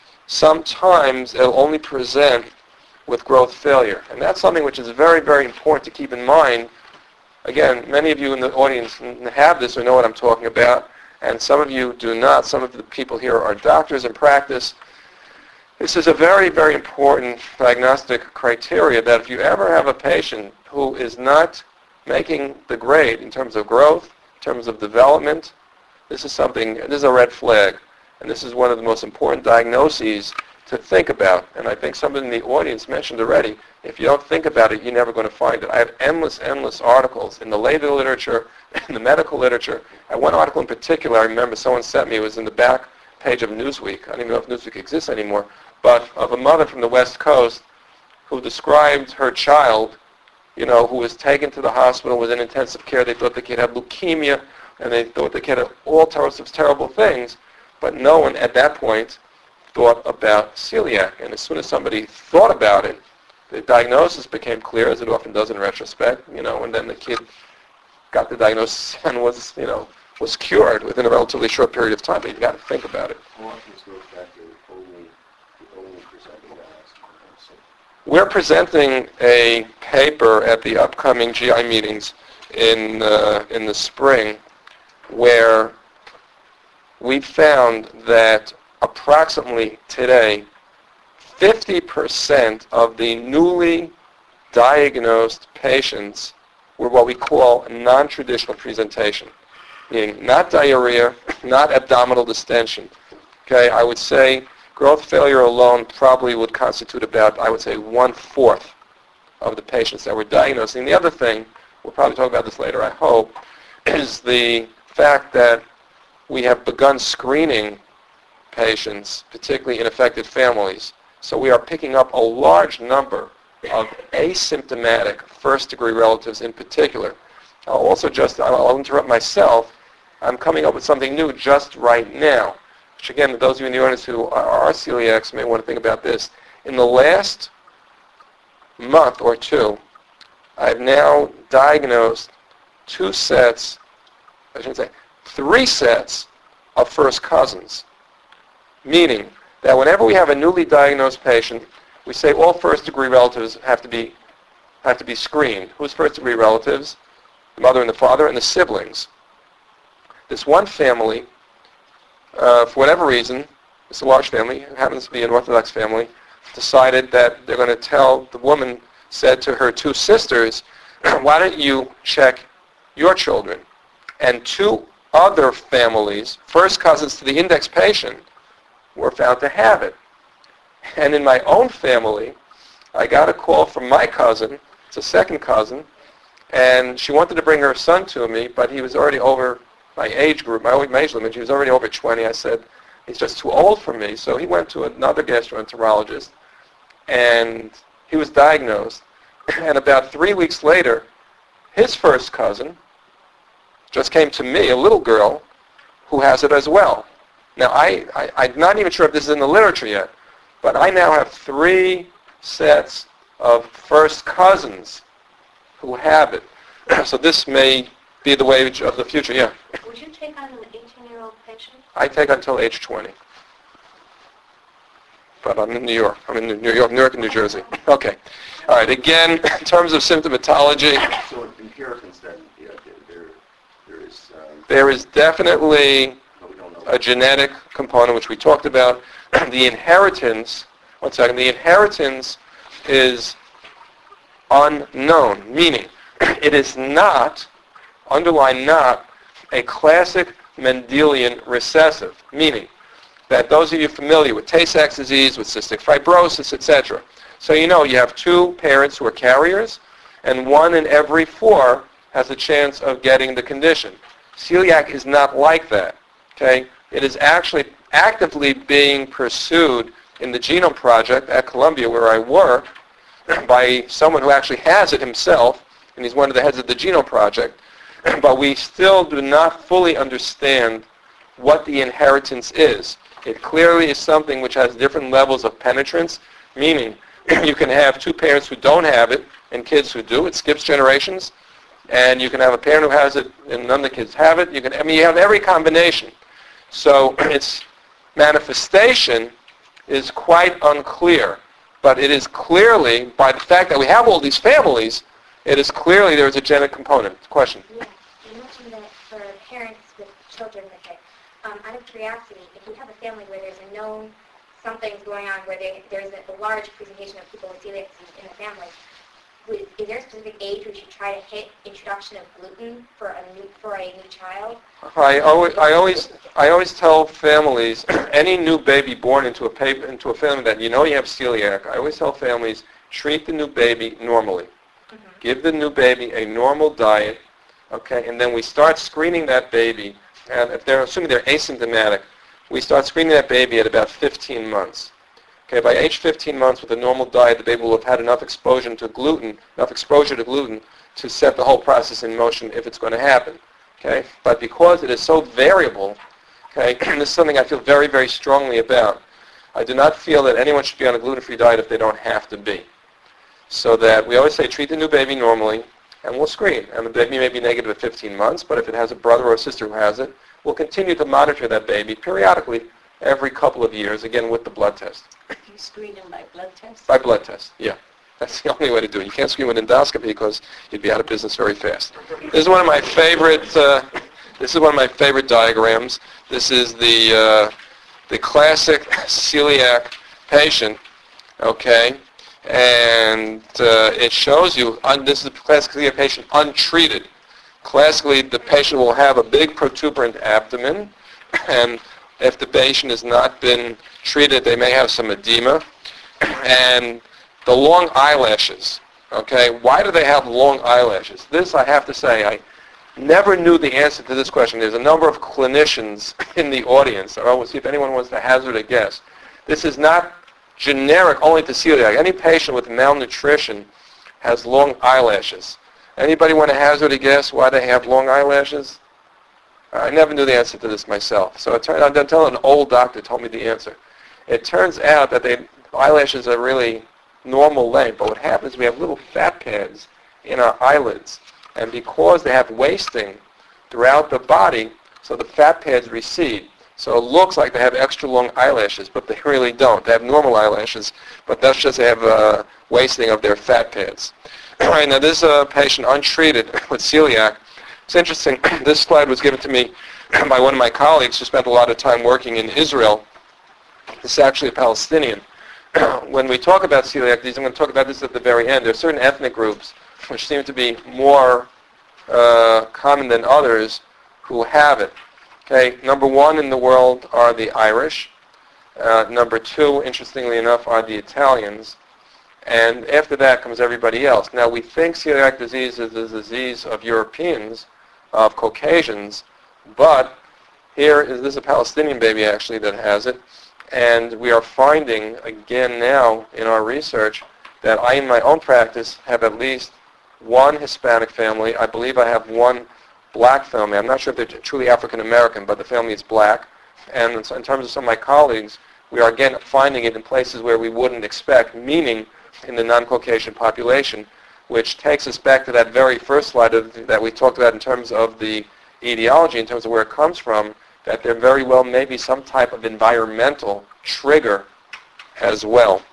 sometimes it'll only present with growth failure. And that's something which is very, very important to keep in mind. Again, many of you in the audience have this or know what I'm talking about, and some of you do not. Some of the people here are doctors in practice. This is a very, very important diagnostic criteria that if you ever have a patient who is not making the grade in terms of growth, in terms of development, this is something, this is a red flag. And this is one of the most important diagnoses to think about. And I think somebody in the audience mentioned already, if you don't think about it, you're never going to find it. I have endless, endless articles in the lay literature, in the medical literature. And one article in particular, I remember someone sent me, it was in the back page of Newsweek. I don't even know if Newsweek exists anymore. But of a mother from the West Coast who described her child, you know, who was taken to the hospital, was in intensive care. They thought the kid had leukemia, and they thought the kid had all sorts of terrible things. But no one at that point thought about celiac. And as soon as somebody thought about it, the diagnosis became clear, as it often does in retrospect, you know, and then the kid got the diagnosis and was, you know, was cured within a relatively short period of time. But you've got to think about it. We're presenting a paper at the upcoming G I meetings in uh, in the spring where we found that approximately today fifty percent of the newly diagnosed patients were what we call non-traditional presentation, meaning not diarrhea, not abdominal distension. Okay, I would say growth failure alone probably would constitute about, I would say, one-fourth of the patients that we're diagnosing. The other thing, we'll probably talk about this later, I hope, is the fact that we have begun screening patients, particularly in affected families. So we are picking up a large number of asymptomatic first-degree relatives in particular. I'll also just, I'll interrupt myself. I'm coming up with something new just right now, which again, those of you in the audience who are celiacs may want to think about this. In the last month or two, I've now diagnosed two sets, I shouldn't say, three sets of first cousins, meaning that whenever we have a newly diagnosed patient, we say all first-degree relatives have to be have to be screened. Who's first-degree relatives? The mother and the father and the siblings. This one family, uh, for whatever reason, it's a large family, it happens to be an Orthodox family, decided that they're going to tell, the woman said to her two sisters, why don't you check your children? And two other families, first cousins to the index patient, were found to have it. And in my own family, I got a call from my cousin, it's a second cousin, and she wanted to bring her son to me, but he was already over my age group, my, my age limit. He was already over twenty. I said, he's just too old for me. So he went to another gastroenterologist, and he was diagnosed. And about three weeks later, his first cousin just came to me, a little girl, who has it as well. Now, I, I, I'm not even sure if this is in the literature yet, but I now have three sets of first cousins who have it. So this may be the way of the future, yeah. Would you take on an eighteen-year-old patient? I take until age twenty. But I'm in New York. I'm in New York, New York and New Jersey. Okay. All right. Again, in terms of symptomatology, So inheritance then, yeah, there, there is, um, there is definitely no, we don't know. a genetic component, which we talked about. The inheritance, one second, the inheritance is unknown, meaning it is not, underline not, a classic Mendelian recessive, meaning that those of you familiar with Tay-Sachs disease, with cystic fibrosis, et cetera. So you know you have two parents who are carriers, and one in every four has a chance of getting the condition. Celiac is not like that. Okay? It is actually actively being pursued in the Genome Project at Columbia, where I work, by someone who actually has it himself, and he's one of the heads of the Genome Project. But we still do not fully understand what the inheritance is. It clearly is something which has different levels of penetrance, meaning you can have two parents who don't have it and kids who do. It skips generations. And you can have a parent who has it and none of the kids have it. You can, I mean, you have every combination. So its manifestation is quite unclear. But it is clearly, by the fact that we have all these families, it is clearly there is a genetic component. Question? Yeah, you mentioned that for parents with children with it. Um, out of curiosity, if you have a family where there's a known something's going on, where they, there's a, a large presentation of people with celiac disease in the family, would, is there a specific age where you try to hit introduction of gluten for a new for a new child? I always, I always, I always tell families, any new baby born into a pa- into a family that you know you have celiac, I always tell families, treat the new baby normally. Mm-hmm. Give the new baby a normal diet, okay, and then we start screening that baby. And if they're assuming they're asymptomatic, we start screening that baby at about fifteen months. Okay, by age fifteen months with a normal diet, the baby will have had enough exposure to gluten, enough exposure to gluten to set the whole process in motion if it's going to happen. Okay, but because it is so variable, okay, and this is something I feel very, very strongly about. I do not feel that anyone should be on a gluten-free diet if they don't have to be. So that we always say treat the new baby normally, and we'll screen. And the baby may be negative at fifteen months, but if it has a brother or a sister who has it, we'll continue to monitor that baby periodically every couple of years, again with the blood test. You screen them by blood test? By blood test, yeah. That's the only way to do it. You can't screen with endoscopy because you'd be out of business very fast. This is one of my favorite. Uh, this is one of my favorite diagrams. This is the uh, the classic celiac patient. Okay. And uh, it shows you, un- this is a classic celiac patient untreated. Classically, the patient will have a big protuberant abdomen, and if the patient has not been treated, they may have some edema. And the long eyelashes, okay, why do they have long eyelashes? This, I have to say, I never knew the answer to this question. There's a number of clinicians in the audience. I will see if anyone wants to hazard a guess. This is not generic only to celiac. Any patient with malnutrition has long eyelashes. Anybody want to hazard a guess why they have long eyelashes? I never knew the answer to this myself. So it turned out, until an old doctor told me the answer. It turns out that they, eyelashes are really normal length, but what happens is we have little fat pads in our eyelids. And because they have wasting throughout the body, so the fat pads recede. So it looks like they have extra long eyelashes, but they really don't. They have normal eyelashes, but that's just they have uh, wasting of their fat pads. All right, now this is a patient untreated with celiac. It's interesting. This slide was given to me by one of my colleagues who spent a lot of time working in Israel. This is actually a Palestinian. When we talk about celiac disease, I'm going to talk about this at the very end. There are certain ethnic groups which seem to be more uh, common than others who have it. Okay, number one in the world are the Irish. Uh, number two, interestingly enough, are the Italians. And after that comes everybody else. Now, we think celiac disease is a disease of Europeans, of Caucasians, but here is this is a Palestinian baby, actually, that has it. And we are finding, again now, in our research, that I, in my own practice, have at least one Hispanic family. I believe I have one black family. I'm not sure if they're truly African-American, but the family is black. And in terms of some of my colleagues, we are again finding it in places where we wouldn't expect, meaning in the non-Caucasian population, which takes us back to that very first slide of, that we talked about in terms of the etiology, in terms of where it comes from, that there very well may be some type of environmental trigger as well.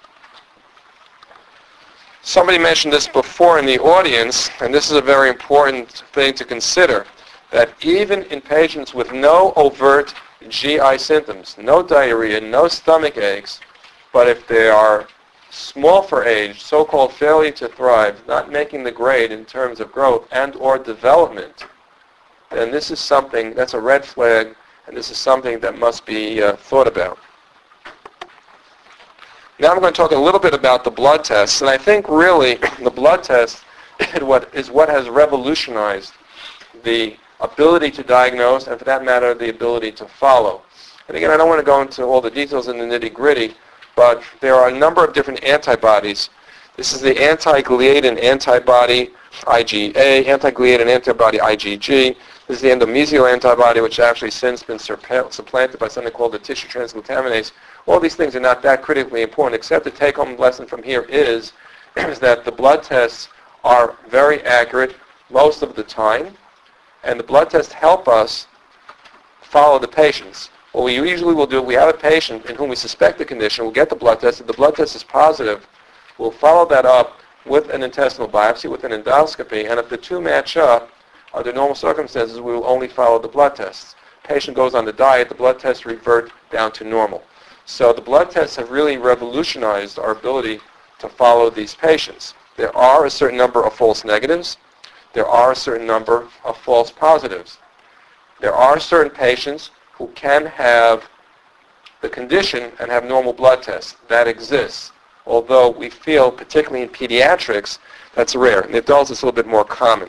Somebody mentioned this before in the audience, and this is a very important thing to consider, that even in patients with no overt G I symptoms, no diarrhea, no stomach aches, but if they are small for age, so-called failure to thrive, not making the grade in terms of growth and or development, then this is something, that's a red flag, and this is something that must be uh, thought about. Now I'm going to talk a little bit about the blood tests, and I think really the blood test is what, is what has revolutionized the ability to diagnose, and for that matter, the ability to follow. And again, I don't want to go into all the details in the nitty-gritty, but there are a number of different antibodies. This is the anti-gliadin antibody, I G A, anti-gliadin antibody, I G G. This is the endomysial antibody, which actually since been supplanted by something called the tissue transglutaminase. All these things are not that critically important, except the take-home lesson from here is, is that the blood tests are very accurate most of the time, and the blood tests help us follow the patients. What we usually will do, we have a patient in whom we suspect the condition, we'll get the blood test. If the blood test is positive, we'll follow that up with an intestinal biopsy, with an endoscopy, and if the two match up, under normal circumstances, we will only follow the blood tests. Patient goes on the diet, the blood tests revert down to normal. So the blood tests have really revolutionized our ability to follow these patients. There are a certain number of false negatives. There are a certain number of false positives. There are certain patients who can have the condition and have normal blood tests. That exists. Although we feel, particularly in pediatrics, that's rare. In the adults, it's a little bit more common.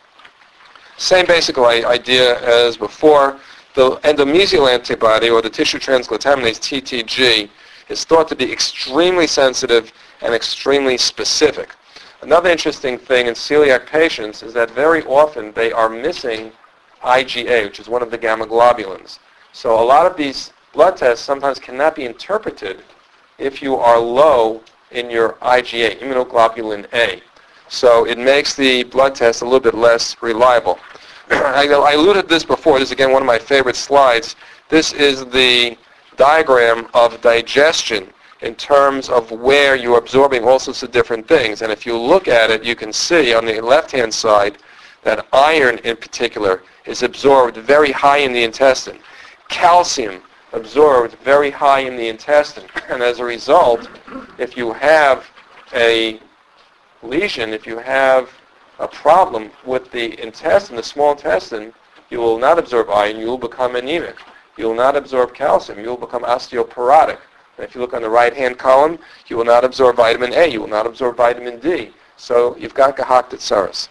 Same basic idea as before. The endomysial antibody, or the tissue transglutaminase, T T G, is thought to be extremely sensitive and extremely specific. Another interesting thing in celiac patients is that very often they are missing I G A, which is one of the gamma globulins. So a lot of these blood tests sometimes cannot be interpreted if you are low in your I G A, immunoglobulin A. So it makes the blood test a little bit less reliable. I, I alluded to this before. This is, again, one of my favorite slides. This is the diagram of digestion in terms of where you're absorbing all sorts of different things. And if you look at it, you can see on the left-hand side that iron in particular is absorbed very high in the intestine. Calcium absorbed very high in the intestine. And as a result, if you have a lesion, if you have a problem with the intestine, the small intestine, you will not absorb iron, you will become anemic. You will not absorb calcium, you will become osteoporotic. And if you look on the right-hand column, you will not absorb vitamin A, you will not absorb vitamin D. So you've got Gehaktetsaris.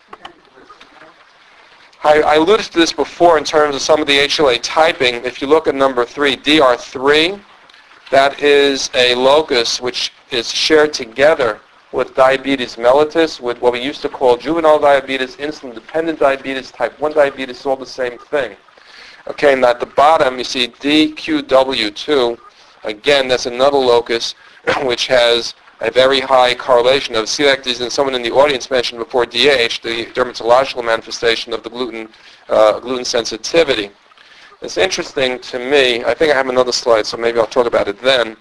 I, I alluded to this before in terms of some of the H L A typing. If you look at number three, D R three, That is a locus which is shared together with diabetes mellitus, with what we used to call juvenile diabetes, insulin-dependent diabetes, type one diabetes, all the same thing. Okay, and at the bottom you see D Q W two. Again, that's another locus which has a very high correlation of celiac disease, and someone in the audience mentioned before D H, the dermatological manifestation of the gluten uh, gluten sensitivity. It's interesting to me. I think I have another slide, so maybe I'll talk about it then.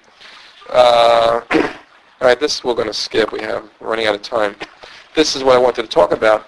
Uh, all right, this we're going to skip. We have we're running out of time. This is what I wanted to talk about.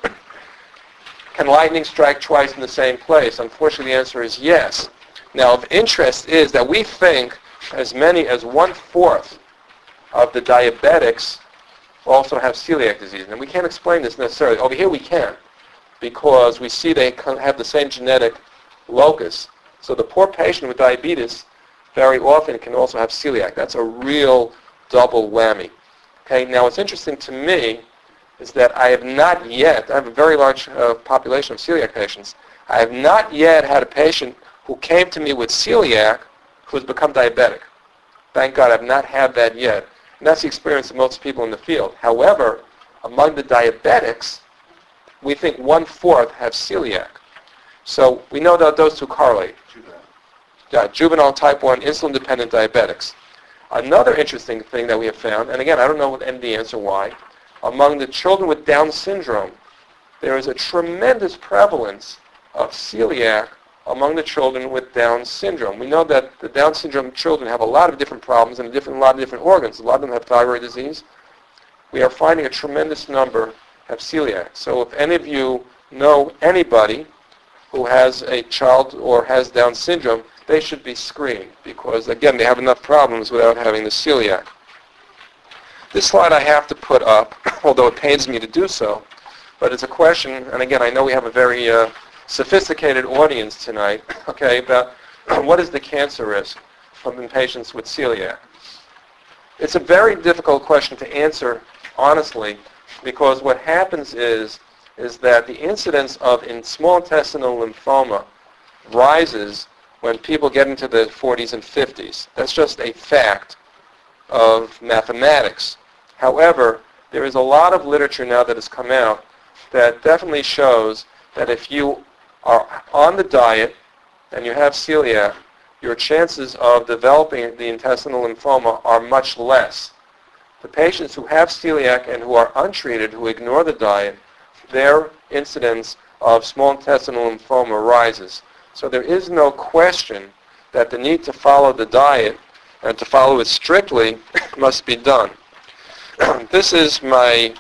Can lightning strike twice in the same place? Unfortunately, the answer is yes. Now, of interest is that we think as many as one-fourth of the diabetics also have celiac disease. And we can't explain this necessarily. Over here we can, because we see they have the same genetic locus. So the poor patient with diabetes very often can also have celiac. That's a real double whammy. Okay, now what's interesting to me is that I have not yet, I have a very large uh, population of celiac patients, I have not yet had a patient who came to me with celiac who has become diabetic. Thank God I've not had that yet. And that's the experience of most people in the field. However, among the diabetics, we think one-fourth have celiac. So we know that those two correlate. Yeah, juvenile type one insulin-dependent diabetics. Another interesting thing that we have found, and again, I don't know the answer why, among the children with Down syndrome, there is a tremendous prevalence of celiac among the children with Down syndrome. We know that the Down syndrome children have a lot of different problems and a different, a lot of different organs. A lot of them have thyroid disease. We are finding a tremendous number have celiac. So if any of you know anybody who has a child or has Down syndrome, they should be screened because, again, they have enough problems without having the celiac. This slide I have to put up, although it pains me to do so, but it's a question, and again, I know we have a very uh, sophisticated audience tonight, okay, about what is the cancer risk from patients with celiac. It's a very difficult question to answer, honestly, because what happens is, is that the incidence of in small intestinal lymphoma rises when people get into the forties and fifties. That's just a fact of mathematics. However, there is a lot of literature now that has come out that definitely shows that if you are on the diet and you have celiac, your chances of developing the intestinal lymphoma are much less. The patients who have celiac and who are untreated, who ignore the diet, their incidence of small intestinal lymphoma rises. So there is no question that the need to follow the diet and to follow it strictly must be done. This is my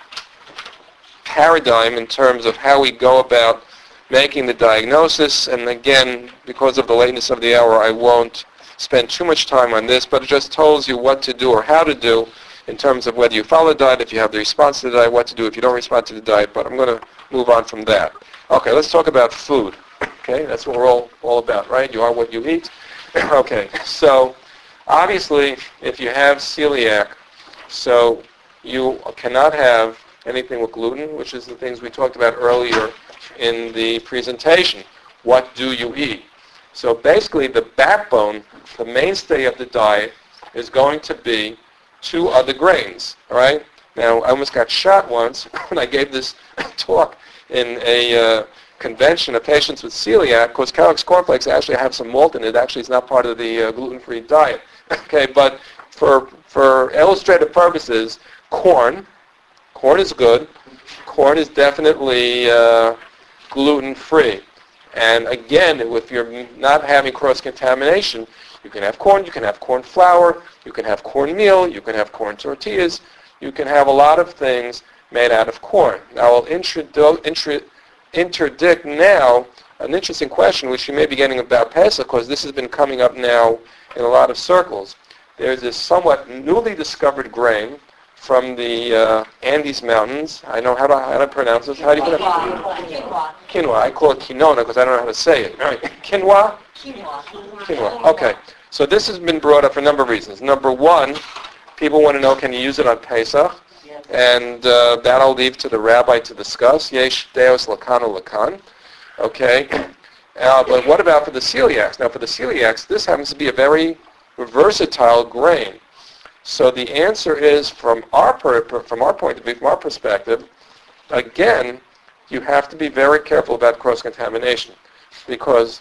paradigm in terms of how we go about making the diagnosis, and again, because of the lateness of the hour, I won't spend too much time on this, but it just tells you what to do or how to do in terms of whether you follow the diet, if you have the response to the diet, what to do if you don't respond to the diet, but I'm going to move on from that. Okay, let's talk about food. Okay, that's what we're all, all about, right? You are what you eat. Okay, so obviously, if you have celiac, so you cannot have anything with gluten, which is the things we talked about earlier in the presentation. What do you eat? So basically, the backbone, the mainstay of the diet is going to be two other grains, all right? Now, I almost got shot once when I gave this talk in a uh, convention of patients with celiac, because Kellogg's cornflakes actually have some malt in it. Actually, it's not part of the uh, gluten-free diet. Okay, but for for illustrative purposes, corn, corn is good. Corn is definitely uh, gluten-free. And again, if you're not having cross-contamination, you can have corn, you can have corn flour, you can have cornmeal, you can have corn tortillas, you can have a lot of things made out of corn. Now, I'll introdu- intro- interdict now an interesting question, which you may be getting about Pesach, because this has been coming up now in a lot of circles. There's this somewhat newly discovered grain from the uh, Andes Mountains. I know how to, how to pronounce it. How do you pronounce it? Quinoa. Quinoa. I call it quinona because I don't know how to say it. All right. Quinoa? Quinoa. Quinoa. Okay. So this has been brought up for a number of reasons. Number one, people want to know, can you use it on Pesach? Yes. And uh, that I'll leave to the rabbi to discuss. Yesh deos lakano lakan. Okay. Uh, but what about for the celiacs? Now, for the celiacs, this happens to be a very versatile grain. So the answer is, from our per, from our point of view, from our perspective, again, you have to be very careful about cross-contamination, because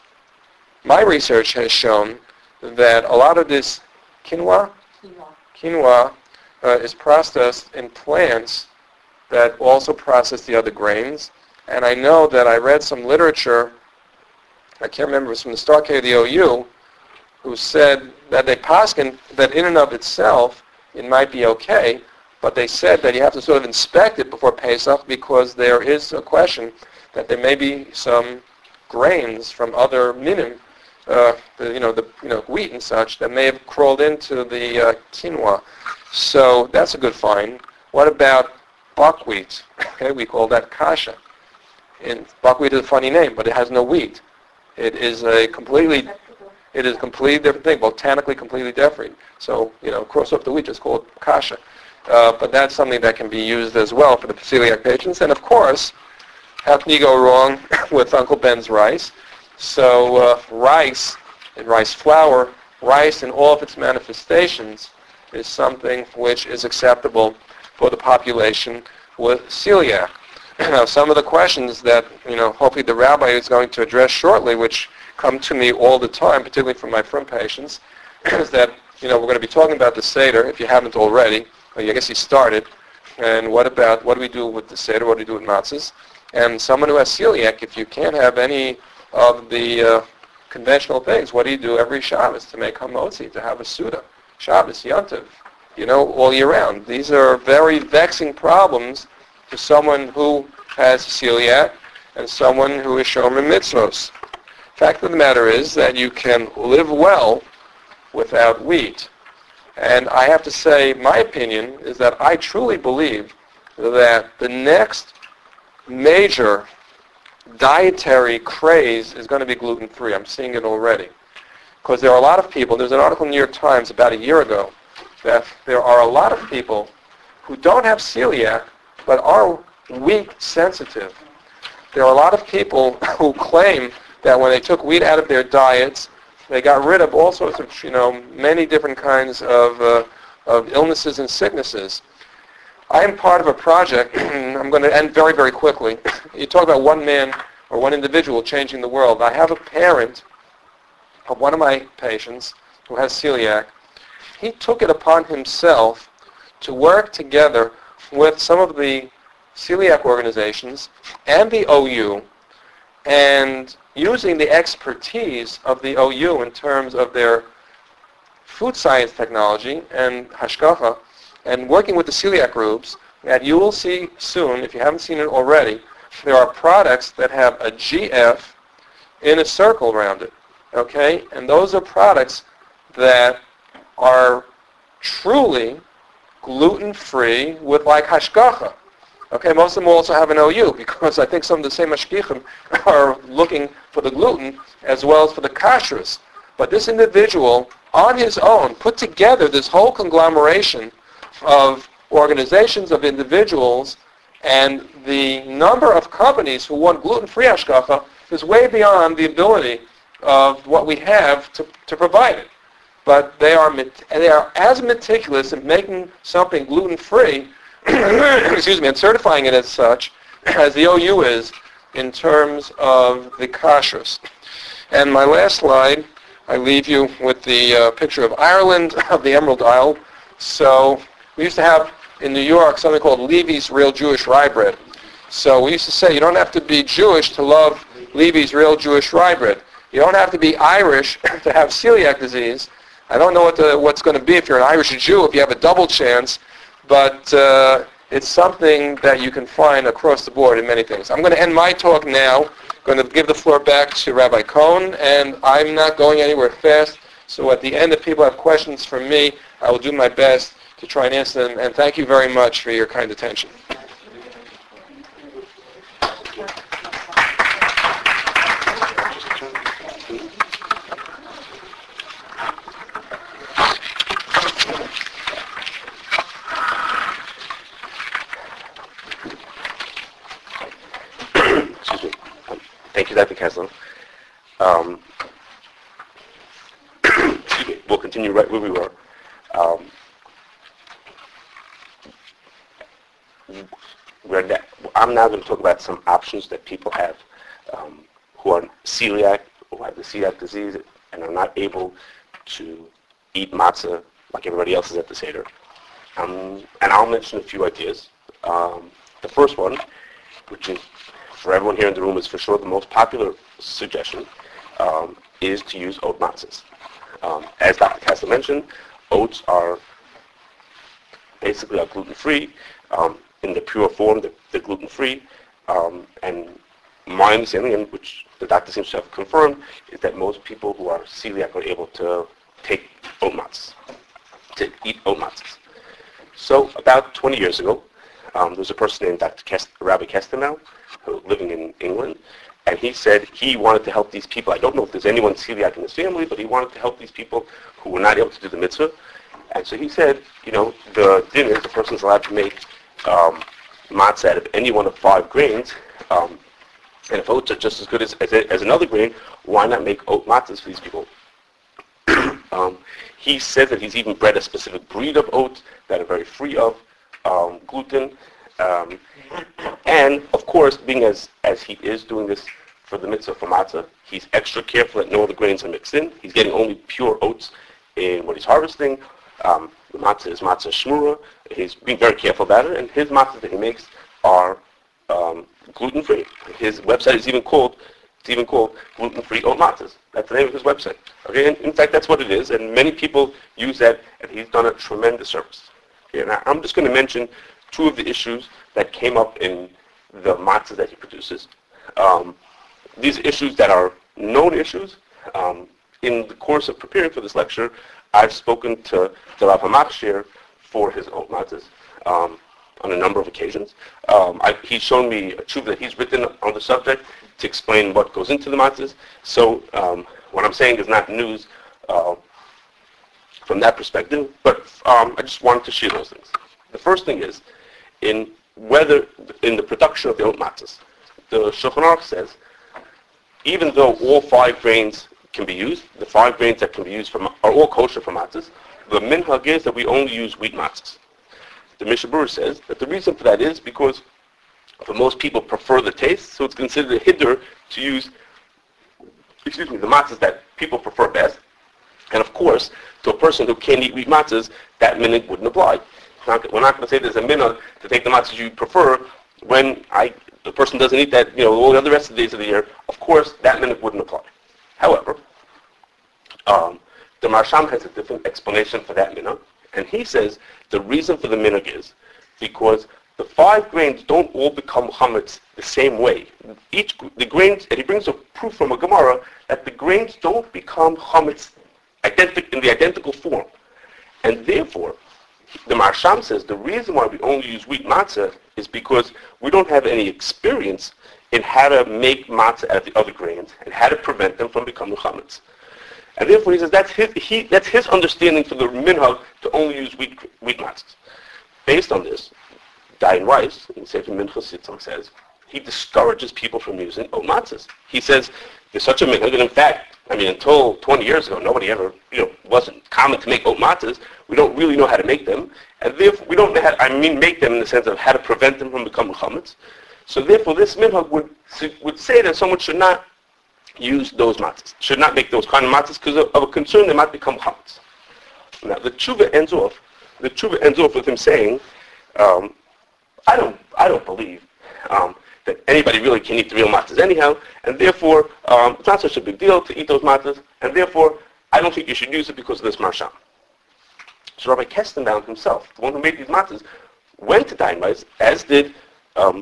my research has shown that a lot of this quinoa, Quinoa. quinoa uh, is processed in plants that also process the other grains. And I know that I read some literature, I can't remember, it was from the Star K of the O U, who said that they poskin that in and of itself it might be okay, but they said that you have to sort of inspect it before Pesach, because there is a question that there may be some grains from other minim, uh, the, you know, the you know wheat and such, that may have crawled into the uh, quinoa. So that's a good find. What about buckwheat? Okay, we call that kasha. And buckwheat is a funny name, but it has no wheat. It is a completely, it is a completely different thing, botanically completely different. So, you know, cross off the wheat, just call it kasha. Uh, but that's something that can be used as well for the celiac patients. And of course, how can you go wrong with Uncle Ben's rice? So uh, rice and rice flour, rice in all of its manifestations is something which is acceptable for the population with celiac. Now, some of the questions that, you know, hopefully the rabbi is going to address shortly, which come to me all the time, particularly from my frum patients, is that, you know, we're going to be talking about the Seder, if you haven't already. Well, I guess you started. And what about, what do we do with the Seder? What do we do with matzahs? And someone who has celiac, if you can't have any of the uh, conventional things, what do you do every Shabbos to make hamotzi, to have a Suda? Shabbos, Yontiv, you know, all year round. These are very vexing problems to someone who has celiac and someone who is shomer mitzvos. Fact of the matter is that you can live well without wheat. And I have to say, my opinion is that I truly believe that the next major dietary craze is going to be gluten-free. I'm seeing it already. Because there are a lot of people, there's an article in the New York Times about a year ago, that there are a lot of people who don't have celiac but are wheat sensitive. There are a lot of people who claim that when they took wheat out of their diets, they got rid of all sorts of, you know, many different kinds of, uh, of illnesses and sicknesses. I am part of a project, I'm going to end very, very quickly. You talk about one man or one individual changing the world. I have a parent of one of my patients who has celiac. He took it upon himself to work together with some of the celiac organizations and the O U, and using the expertise of the O U in terms of their food science technology and hashgacha, and working with the celiac groups, that you will see soon, if you haven't seen it already, there are products that have a G F in a circle around it, okay? And those are products that are truly gluten-free with like hashgacha. Okay, most of them also have an O U, because I think some of the same mashgichim are looking for the gluten as well as for the kashrus. But this individual, on his own, put together this whole conglomeration of organizations, of individuals, and the number of companies who want gluten-free hashgacha is way beyond the ability of what we have to, to provide it. But they are they are as meticulous in making something gluten-free, excuse me, and certifying it as such, as the O U is in terms of the kashrus. And my last slide, I leave you with the uh, picture of Ireland, of the Emerald Isle. So we used to have in New York something called Levy's Real Jewish Rye Bread. So we used to say you don't have to be Jewish to love Levy's Real Jewish Rye Bread. You don't have to be Irish to have celiac disease. I don't know what the, what's going to be if you're an Irish Jew, if you have a double chance, but uh, it's something that you can find across the board in many things. I'm going to end my talk now. I'm going to give the floor back to Rabbi Cohen, and I'm not going anywhere fast. So at the end, if people have questions for me, I will do my best to try and answer them. And thank you very much for your kind attention. Thank you, Doctor Kessler. Um, excuse me. we'll continue right where we were. Um, we're ne- I'm now going to talk about some options that people have um, who are celiac, who have the celiac disease, and are not able to eat matzah like everybody else is at the Seder. Um, and I'll mention a few ideas. Um, the first one, which is for everyone here in the room, is for sure the most popular suggestion, um, is to use oat matzahs. Um, as Doctor Kessler mentioned, oats are basically are gluten-free. Um, in the pure form, they're, they're gluten-free. Um, and my understanding, and which the doctor seems to have confirmed, is that most people who are celiac are able to take oat matzahs, to eat oat matzahs. So about twenty years ago, um, there was a person named Doctor Kest, Rabbi Kestenau, who living in England, and he said he wanted to help these people. I don't know if there's anyone celiac in his family, but he wanted to help these people who were not able to do the mitzvah. And so he said, you know, the din is the person's allowed to make um, matzah out of any one of five grains. Um, and if oats are just as good as, as, as another grain, why not make oat matzahs for these people? um, he says that he's even bred a specific breed of oats that are very free of um, gluten. Um, and, of course, being as, as he is doing this for the mitzvah for matzah, he's extra careful that no other grains are mixed in. He's getting only pure oats in what he's harvesting. Um, the matzah is matzah shmura. He's being very careful about it. And his matzahs that he makes are um, gluten-free. His website is even called It's even called gluten-free oat matzahs. That's the name of his website. Okay, and in fact, that's what it is, and many people use that, and he's done a tremendous service. Okay, now I'm just going to mention two of the issues that came up in the matzahs that he produces. Um, these issues that are known issues. Um, in the course of preparing for this lecture, I've spoken to the Rav HaMachshir for his oat matzahs. Um, on a number of occasions. Um, I, he's shown me a tshuva that he's written on the subject to explain what goes into the matzahs. So um, what I'm saying is not news uh, from that perspective, but um, I just wanted to share those things. The first thing is, in whether in the production of the oat matzahs, the Shulchan Aruch says, even though all five grains can be used, the five grains that can be used for, are all kosher for matzahs, the minhag is that we only use wheat matzahs. The Mishnah Berurah says that the reason for that is because for most people prefer the taste, so it's considered a hiddur to use, excuse me, the matzahs that people prefer best. And of course, to a person who can't eat wheat matzahs, that minhag wouldn't apply. Not, we're not going to say there's a minhag to take the matzahs you prefer when I, the person doesn't eat that, you know, all the other rest of the days of the year. Of course, that minhag wouldn't apply. However, um, the Marsham has a different explanation for that minhag. And he says the reason for the minhag is because the five grains don't all become chametz the same way. Each the grains, and he brings a proof from a Gemara that the grains don't become chametz identic in the identical form, and therefore the Marsham says the reason why we only use wheat matzah is because we don't have any experience in how to make matzah out of the other grains and how to prevent them from becoming chametz. And therefore, he says that's his, he, that's his understanding for the minhag to only use wheat, wheat matzahs. Based on this, Dayan Weiss, in Sefer Minchas Yitzchak, says he discourages people from using oat matzahs. He says there's such a minhag, and in fact, I mean, until twenty years ago, nobody ever, you know, wasn't common to make oat matzahs. We don't really know how to make them, and therefore we don't know how to, I mean, make them in the sense of how to prevent them from becoming chametz. So therefore, this minhag would would say that someone should not use those matzahs, should not make those kind of matzahs because of, of a concern they might become chametz. Now the tshuva ends off. The tshuva ends off with him saying, um, "I don't, I don't believe um, that anybody really can eat the real matzahs anyhow, and therefore um, it's not such a big deal to eat those matzahs, and therefore I don't think you should use it because of this marsham." So Rabbi Kestenbaum himself, the one who made these matzahs, went to Dayan Weiss, as did um,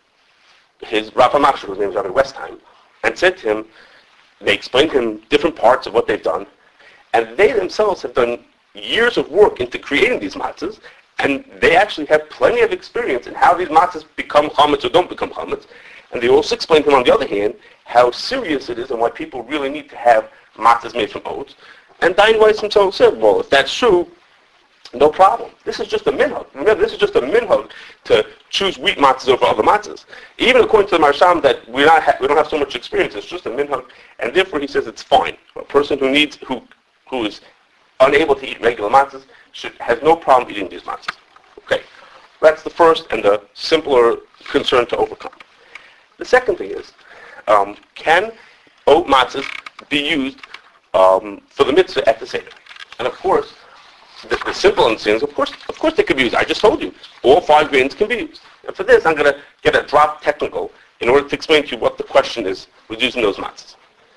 his Rav HaMachshir, whose name is Rabbi Westheim, and said to him, they explained to him different parts of what they've done, and they themselves have done years of work into creating these matzahs, and they actually have plenty of experience in how these matzahs become chametz or don't become chametz. And they also explained to him, on the other hand, how serious it is and why people really need to have matzahs made from oats. And Dayan Weiss himself said, well, if that's true, no problem. This is just a minhag. Remember, this is just a minhag to choose wheat matzahs over other matzahs. Even according to the Marsham, that we're not ha- we don't have so much experience. It's just a minhag, and therefore he says it's fine. A person who needs, who, who is unable to eat regular matzahs should, has no problem eating these matzahs. Okay, that's the first and the simpler concern to overcome. The second thing is, um, can oat matzahs be used um, for the mitzvah at the Seder? And of course, the, the simple understanding is, of course, of course they can be used. I just told you, all five grains can be used. And for this, I'm going to get a drop technical in order to explain to you what the question is with using those matzahs.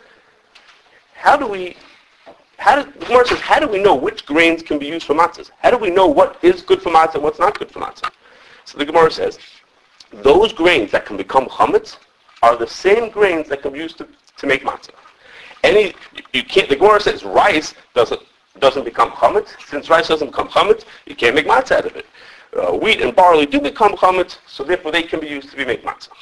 How do we, how do, the Gemara says, how do we know which grains can be used for matzahs? How do we know what is good for matzah and what's not good for matzah? So the Gemara says, those grains that can become chametz are the same grains that can be used to, to make matzah. Any, you can't, the Gemara says rice doesn't, doesn't become chametz. Since rice doesn't become chametz, you can't make matzah out of it. Uh, wheat and barley do become chametz, so therefore they can be used to be make matzah.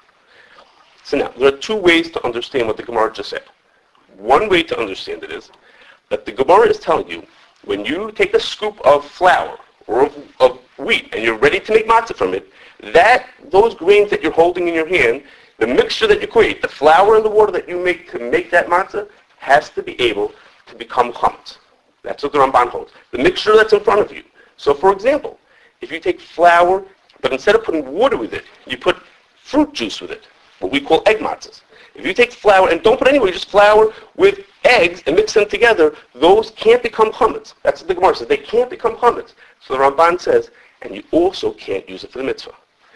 So now, there are two ways to understand what the Gemara just said. One way to understand it is that the Gemara is telling you, when you take a scoop of flour or of, of wheat and you're ready to make matzah from it, that those grains that you're holding in your hand, the mixture that you create, the flour and the water that you make to make that matzah, has to be able to become chametz. That's what the Ramban holds. The mixture that's in front of you. So for example, if you take flour, but instead of putting water with it, you put fruit juice with it, what we call egg matzahs. If you take flour, and don't put any water, just flour with eggs and mix them together, those can't become chametz. That's what the Gemara says. They can't become chametz. So the Ramban says, and you also can't use it for the mitzvah.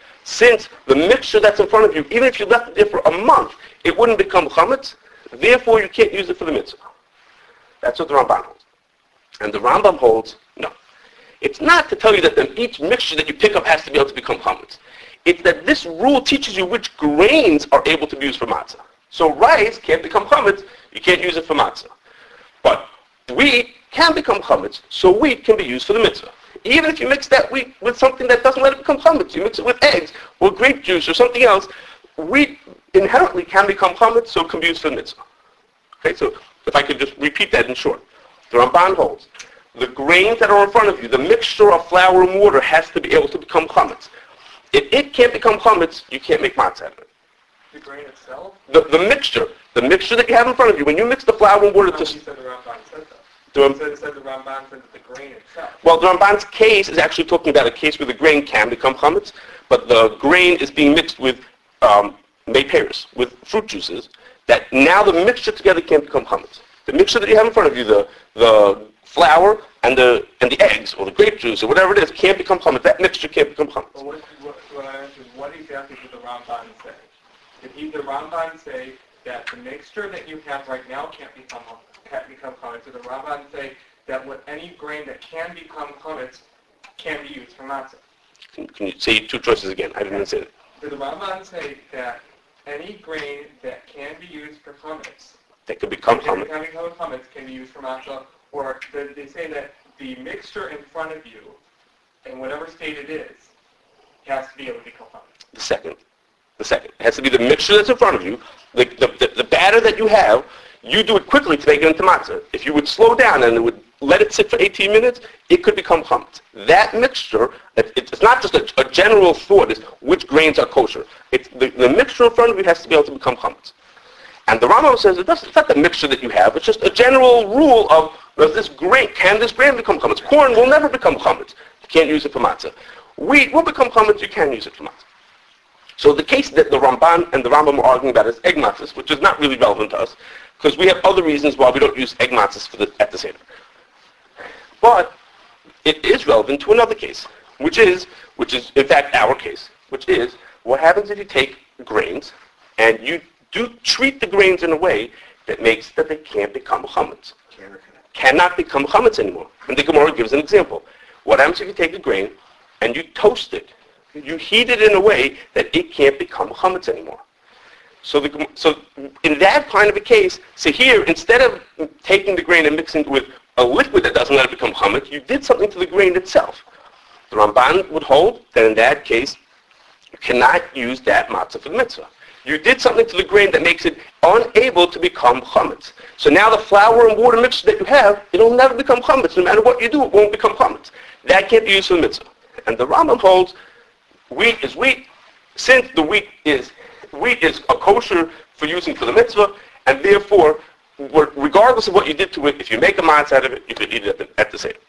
Since the mixture that's in front of you, even if you left it there for a month, it wouldn't become chametz, therefore you can't use it for the mitzvah. That's what the Ramban holds. And the Rambam holds, no. It's not to tell you that the, each mixture that you pick up has to be able to become chametz. It's that this rule teaches you which grains are able to be used for matzah. So rice can't become chametz, you can't use it for matzah. But wheat can become chametz, so wheat can be used for the mitzvah. Even if you mix that wheat with something that doesn't let it become chametz, you mix it with eggs or grape juice or something else, wheat inherently can become chametz, so it can be used for the mitzvah. Okay, so if I could just repeat that in short. The Ramban holds, the grains that are in front of you, the mixture of flour and water has to be able to become chametz. If it can't become chametz, you can't make matzah out of it. The grain itself? The, the mixture, the mixture that you have in front of you, when you mix the flour and water No, to... you said the Ramban said that. The, You said, said the Ramban said that the grain itself. well, the Ramban's case is actually talking about a case where the grain can become chametz, but the grain is being mixed with um, meiperis, with fruit juices, that now the mixture together can't become chametz. The mixture that you have in front of you, the the flour and the and the eggs or the grape juice or whatever it is, can't become chametz. That mixture can't become chametz. Well, what, what, what I asked is, what exactly did the Ramban say? Did he, the Ramban say that the mixture that you have right now can't become can't become chametz? Did the Ramban say that what any grain that can become chametz can be used for matzah? Can, can you say two choices again? I didn't say that. Did the Ramban say that any grain that can be used for chametz, That could become can, chametz. can become chametz, can be used for matzah? Or did they say that the mixture in front of you, in whatever state it is, has to be able to become chametz? The second. The second. It has to be the mixture that's in front of you. The, the, the, the batter that you have, you do it quickly to make it into matzah. If you would slow down and it would let it sit for eighteen minutes, it could become chametz. That mixture, it, it's not just a, a general thought, it's which grains are kosher. It's the, the mixture in front of you has to be able to become chametz. And the Rambam says it doesn't, it's not the mixture that you have, it's just a general rule of, does this grain, can this grain become chametz? Corn will never become chametz. You can't use it for matzah. Wheat will become chametz, you can use it for matzah. So the case that the Ramban and the Rambam are arguing about is egg matzahs, which is not really relevant to us, because we have other reasons why we don't use egg matzahs for the, at the Seder. But it is relevant to another case, which is, which is in fact our case, which is what happens if you take grains and you do treat the grains in a way that makes that they can't become chametz. Cannot become chametz anymore. And the Gemara gives an example. What happens if you take a grain and you toast it? You heat it in a way that it can't become chametz anymore. So, the, so in that kind of a case, so here, instead of taking the grain and mixing it with a liquid that doesn't let it become chametz, you did something to the grain itself. The Ramban would hold that in that case, you cannot use that matzah for the mitzvah. You did something to the grain that makes it unable to become chametz. So now the flour and water mixture that you have, it'll never become chametz. No matter what you do, it won't become chametz. That can't be used for the mitzvah. And the Rambam holds wheat is wheat. Since the wheat is wheat is a kosher for using for the mitzvah, and therefore regardless of what you did to it, if you make a matzah out of it, you could eat it at the, at the Seder.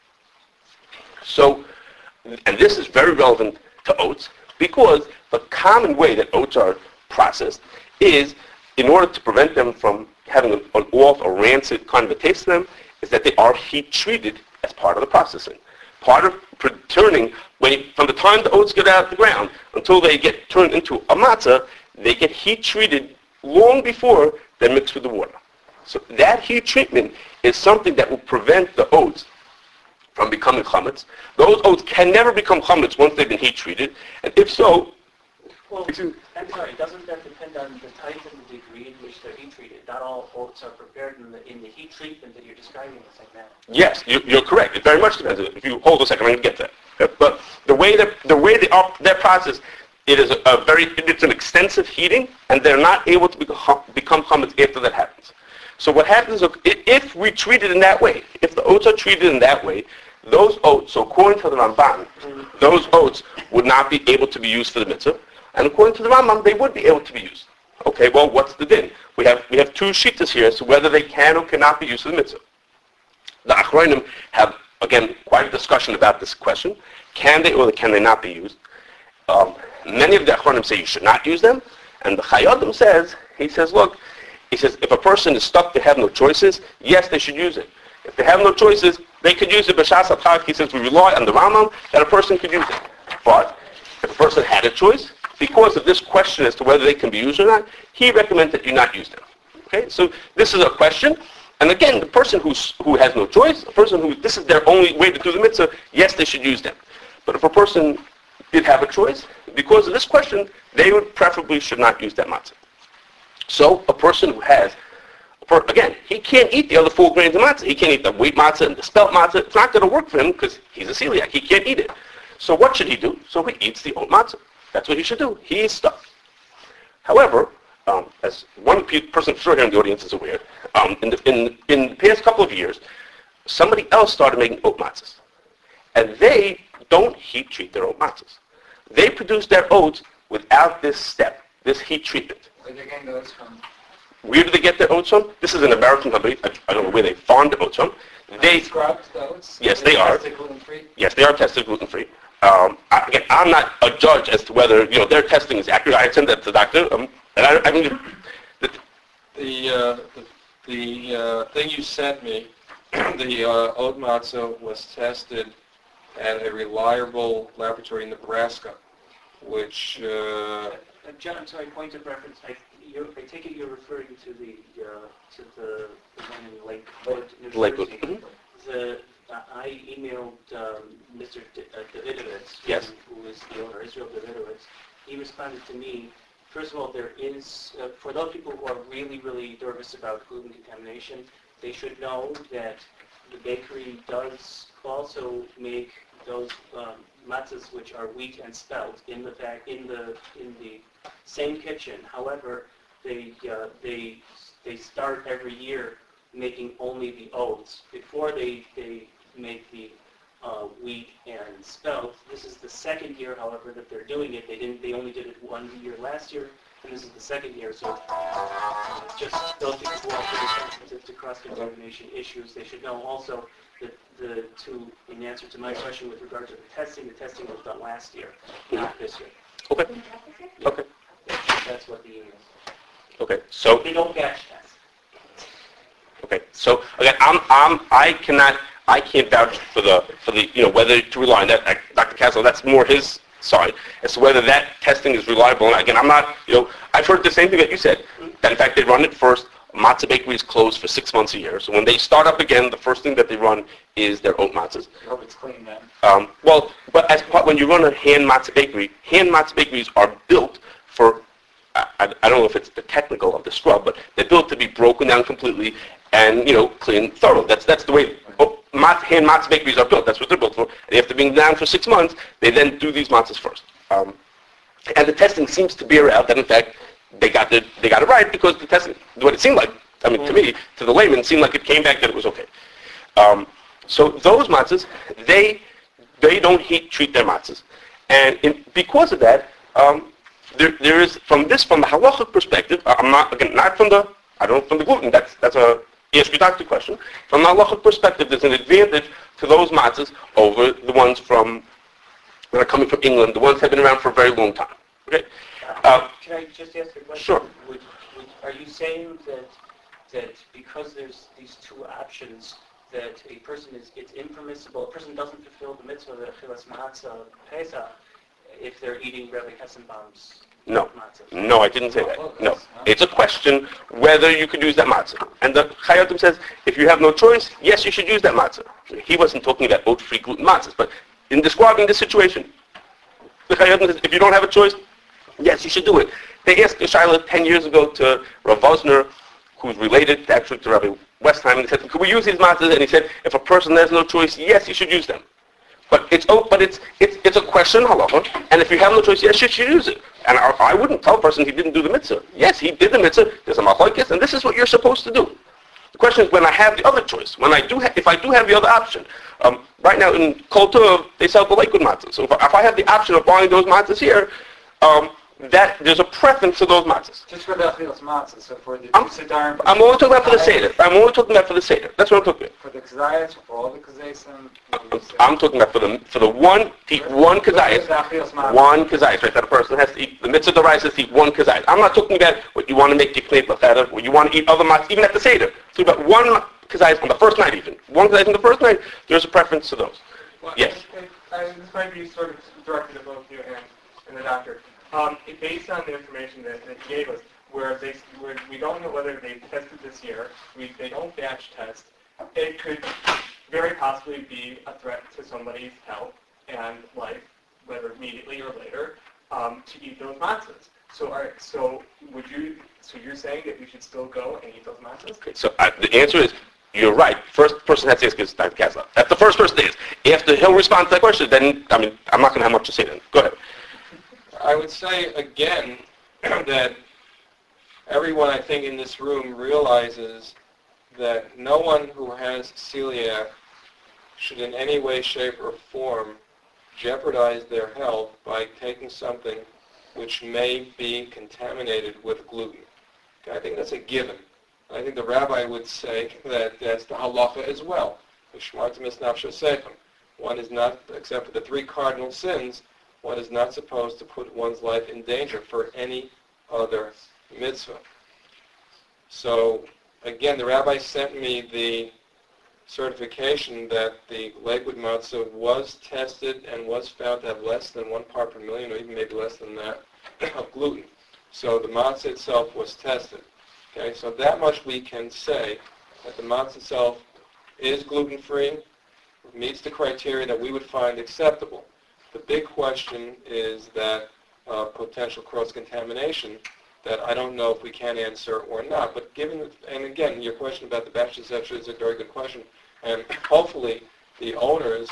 So, and this is very relevant to oats, because the common way that oats are processed is, in order to prevent them from having an, an off or rancid kind of a taste to them, is that they are heat treated as part of the processing. Part of pr- turning, when you, from the time the oats get out of the ground until they get turned into a matzah, they get heat treated long before they're mixed with the water. So that heat treatment is something that will prevent the oats from becoming chametz. Those oats can never become chametz once they've been heat treated, and if so, Well, I'm sorry, doesn't that depend on the type and the degree in which they're heat treated? Not all oats are prepared in the, in the heat treatment that you're describing in the same manner. yes, you, you're correct. It very much depends. If you hold a second, I'm going to get to that. But the way that the way they are, their process, it is a, a very it's an extensive heating, and they're not able to become become chametz after that happens. So what happens is, if we treat it in that way, if the oats are treated in that way, those oats, so according to the Ramban, those oats would not be able to be used for the mitzvah. And according to the Rambam, they would be able to be used. Okay, well, what's the din? We have we have two shittas here as to whether they can or cannot be used for the mitzvah. The Achronim have, again, quite a discussion about this question. Can they or can they not be used? Um, many of the Achronim say you should not use them. And the Chayodim says, he says, look, he says, if a person is stuck, they have no choices, yes, they should use it. If they have no choices, they could use it. B'shas HaPchak, he says, we rely on the Rambam that a person could use it. But if a person had a choice, because of this question as to whether they can be used or not, he recommends that you not use them. Okay, so this is a question. And again, the person who's, who has no choice, a person who, this is their only way to do the mitzvah, yes, they should use them. But if a person did have a choice, because of this question, they would preferably should not use that matzah. So a person who has, for, again, he can't eat the other four grains of matzah. He can't eat the wheat matzah and the spelt matzah. It's not going to work for him because he's a celiac. He can't eat it. So what should he do? So he eats the oat matzah. That's what he should do. He is stuck. However, um, as one pe- person for sure here in the audience is aware, um, in, the, in, in the past couple of years, somebody else started making oat matzahs. And they don't heat treat their oat matzahs. They produce their oats without this step, this heat treatment. Where they're getting those from? Where do they get their oats from? This is an American company. I, I don't know where they farm the oats from. They Scrubbed oats? Yes, they are. Tested gluten-free? Yes, they are tested gluten-free. Um, I, again, I'm not a judge as to whether you know their testing is accurate. I send that to the doctor. Um, and I, I mean, the, The uh, the, the uh, thing you sent me, the uh, oat matzah was tested at a reliable laboratory in Nebraska, which. Uh, Uh, John, I'm sorry, point of reference. I, you're, I take it you're referring to the uh, to the, the one in Lakewood, New Jersey. Lakewood. Mhm. The uh, I emailed um, Mister D- uh, Davidovitz, Yes. who, who is the owner, Israel Davidovitz. He responded to me. First of all, there is uh, for those people who are really, really nervous about gluten contamination, they should know that the bakery does also make those um, matzahs which are wheat and spelt in the fact in the in the same kitchen. However, they uh, they they start every year making only the oats before they they make the uh, wheat and spelt. This is the second year, however, that they're doing it. They didn't. They only did it one year last year, and this is the second year. So uh, just those people who are pretty sensitive to cross-contamination issues, they should know also that the to in answer to my question with regard to the testing, the testing was done last year, not this year. okay, okay, That's what the email is. okay. So They don't batch test. okay. So again, I'm I'm I cannot I can't vouch for the for the you know whether to rely on that. Uh, Doctor Castle, that's more his side as to whether that testing is reliable. And again, I'm not you know I've heard the same thing that you said. That in fact they run it first. Matzah bakery is closed for six months a year. So when they start up again, the first thing that they run is their oat matzahs. I hope it's clean then. Um, well, but as part, when you run a hand matzah bakery, hand matzah bakeries are built for, I, I, I don't know if it's the technical of the scrub, but they're built to be broken down completely and, you know, clean thorough. That's that's the way oh, mat, hand matzah bakeries are built. That's what they're built for. And after being down for six months, they then do these matzahs first. Um, and the testing seems to bear out that, in fact, they got the they got it right because the testing, what it seemed like, I mean, to me, to the layman, it seemed like it came back that it was okay. Um, so those matzahs, they they don't heat treat their matzahs, and in, because of that, um, there there is from this from the halachic perspective. I'm not again not from the I don't from the gluten. That's that's a Yes, we talked the question. From the halachic perspective, there's an advantage to those matzahs over the ones from that are coming from England, the ones that have been around for a very long time. Okay? Uh, Can I just ask a question? Sure. Would, would, are you saying that that because there's these two options, that a person is it's impermissible, a person doesn't fulfill the mitzvah of Achilas Matzah Pesach if they're eating Rebbe Kessenbaum's No. matzah? No, I didn't say that. No. It's a question whether you could use that matzah. And the Chayyim says, if you have no choice, yes, you should use that matzah. He wasn't talking about oat-free gluten matzahs, but in describing this situation, the Chayyim says, if you don't have a choice, yes, you should do it. They asked Shaila ten years ago to Rav Vosner, who's related actually to Rabbi Westheim, and they said, could we use these matzahs? And he said, if a person has no choice, yes, you should use them. But it's oh, but it's it's it's a question halacha, and if you have no choice, yes, you should use it. And I, I wouldn't tell a person he didn't do the mitzvah. Yes, he did the mitzvah. There's a machlokes, and this is what you're supposed to do. The question is when I have the other choice, when I do, ha- if I do have the other option. Um, right now in Kol Tov, they sell the Lakewood matzahs. So if I, if I have the option of buying those matzahs here, um, that there's a preference to those matzahs. Just for the Achilas Matzah, so for the I'm, Siddharm, I'm only talking about for the Seder. I'm only talking about for the Seder. That's what I'm talking about. for the Kazayas, for all the Kazayas, I'm talking about for the for the one to eat one kazayas, one kazayas, right? That a person has to eat the mitzvah deraisa to eat one kazayas. I'm not talking about what you want to make your kneit lefeder, what you want to eat other matzahs, even at the seder. So about one kazayas on the first night, even one kazayas on the first night. There's a preference to those. Well, Yes. I, I, this might be sort of directed to both you and, and the doctor. Um, it, based on the information that, that he gave us, where they where we don't know whether they tested this year, we, they don't batch test. It could very possibly be a threat to somebody's health and life, whether immediately or later, um, to eat those matzahs. So, are, so would you? So you're saying that we should still go and eat those matzahs? Okay, so uh, the answer is you're right. First person has to ask is Doctor Kaslow. That's the first person to ask. After he'll respond to that question, then I mean I'm not going to have much to say then. Go ahead. I would say again that everyone I think in this room realizes that no one who has celiac should in any way, shape, or form jeopardize their health by taking something which may be contaminated with gluten. Okay, I think that's a given. I think the rabbi would say that that's the halacha as well. One is not, except for the three cardinal sins, one is not supposed to put one's life in danger for any other mitzvah. So, again, the rabbi sent me the certification that the Lakewood matzah was tested and was found to have less than one part per million, or even maybe less than that, of gluten. So the matzah itself was tested. Okay, so that much we can say, that the matzah itself is gluten-free, meets the criteria that we would find acceptable. The big question is that uh, potential cross-contamination that I don't know if we can answer or not. But given, and again, your question about the batch, et cetera, is a very good question. And hopefully the owners,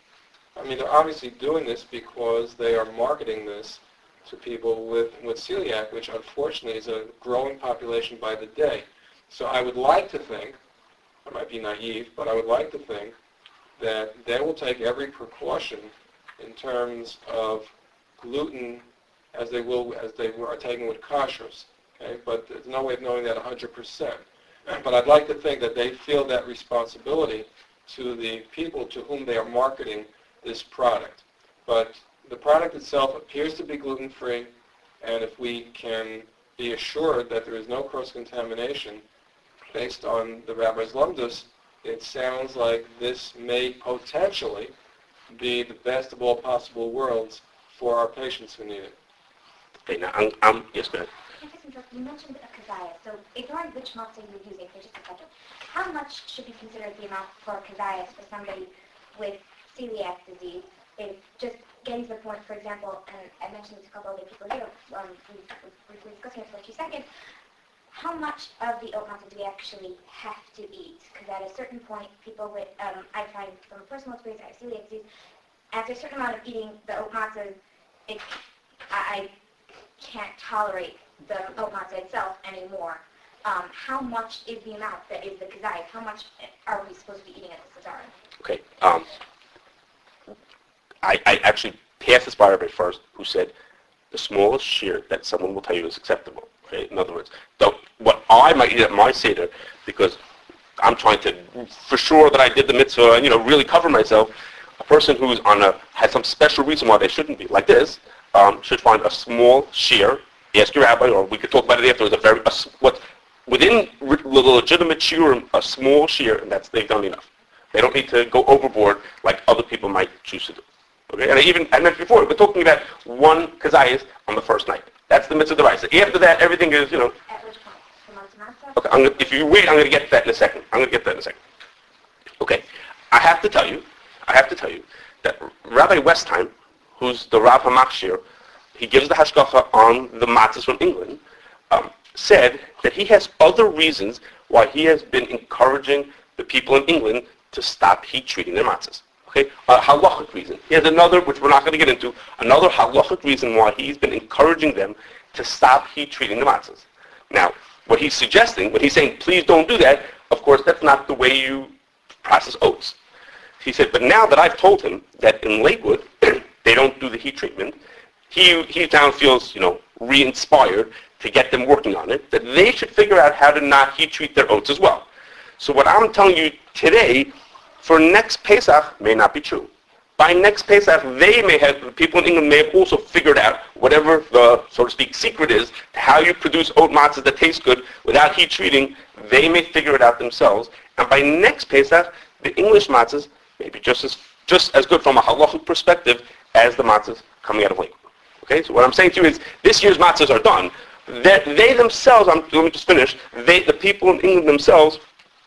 I mean, they're obviously doing this because they are marketing this to people with, with celiac, which unfortunately is a growing population by the day. So I would like to think, I might be naive, but I would like to think that they will take every precaution in terms of gluten as they will as they are taking with kashrus. Okay? But there's no way of knowing that one hundred percent. But I'd like to think that they feel that responsibility to the people to whom they are marketing this product. But the product itself appears to be gluten-free, and if we can be assured that there is no cross-contamination based on the rabbi's lumdus, it sounds like this may potentially be the best of all possible worlds for our patients who need it. Okay, now I'm, I'm yes, go ahead. You mentioned a kazaya, so ignoring which matzah you're using for just a second, how much should be considered the amount for kazayas for somebody with celiac disease? It just getting to the point, for example, and I mentioned this to a couple other people here, um, we we were discussing it for a few seconds, how much of the oat matzah do we actually have to eat? Because at a certain point, people with, um, I find from personal experience, I have celiac disease, after a certain amount of eating the oat matzah, it, I, I can't tolerate the oat matzah itself anymore. Um, how much is the amount that is the kazayas? How much are we supposed to be eating at the Sadaran? Okay. Um, I, I actually passed this by everybody first who said the smallest shear that someone will tell you is acceptable. Okay? In other words, the, what I might eat at my Seder, because I'm trying to, for sure that I did the mitzvah and, you know, really cover myself. A person who's on a, has some special reason why they shouldn't be, like this, um, should find a small shear, ask your rabbi, or we could talk about it afterwards, a very, a, what, within re- the legitimate shiurim, a small shear, and that's, they've done enough. They don't need to go overboard like other people might choose to do. Okay, and I even, I mentioned before, we're talking about one kazayas on the first night. That's the mitzvah deraisa. After that, everything is, you know. At which point? The month's matzah? Okay, I'm gonna, if you wait, I'm going to get to that in a second. I'm going to get to that in a second. Okay, I have to tell you, I have to tell you that Rabbi Westheim, who's the Rav HaMachshir, he gives the hashgacha on the matzahs from England, um, said that he has other reasons why he has been encouraging the people in England to stop heat treating their matzahs. Okay, a halachic reason. He has another, which we're not going to get into, another halachic reason why he's been encouraging them to stop heat treating the matzahs. Now, what he's suggesting, when he's saying, please don't do that, of course, that's not the way you process oats. He said, but now that I've told him that in Lakewood, they don't do the heat treatment, he, he now feels, you know, re-inspired to get them working on it, that they should figure out how to not heat treat their oats as well. So what I'm telling you today, for next Pesach, may not be true. By next Pesach, they may have, the people in England may have also figured out whatever the, so to speak, secret is to how you produce oat matzahs that taste good without heat treating. They may figure it out themselves. And by next Pesach, the English matzahs may be just as, just as good from a halachic perspective as the matzahs coming out of Lakewood. Okay, so what I'm saying to you is, this year's matzahs are done. They're, they themselves, I'm, let me just finish, they, the people in England themselves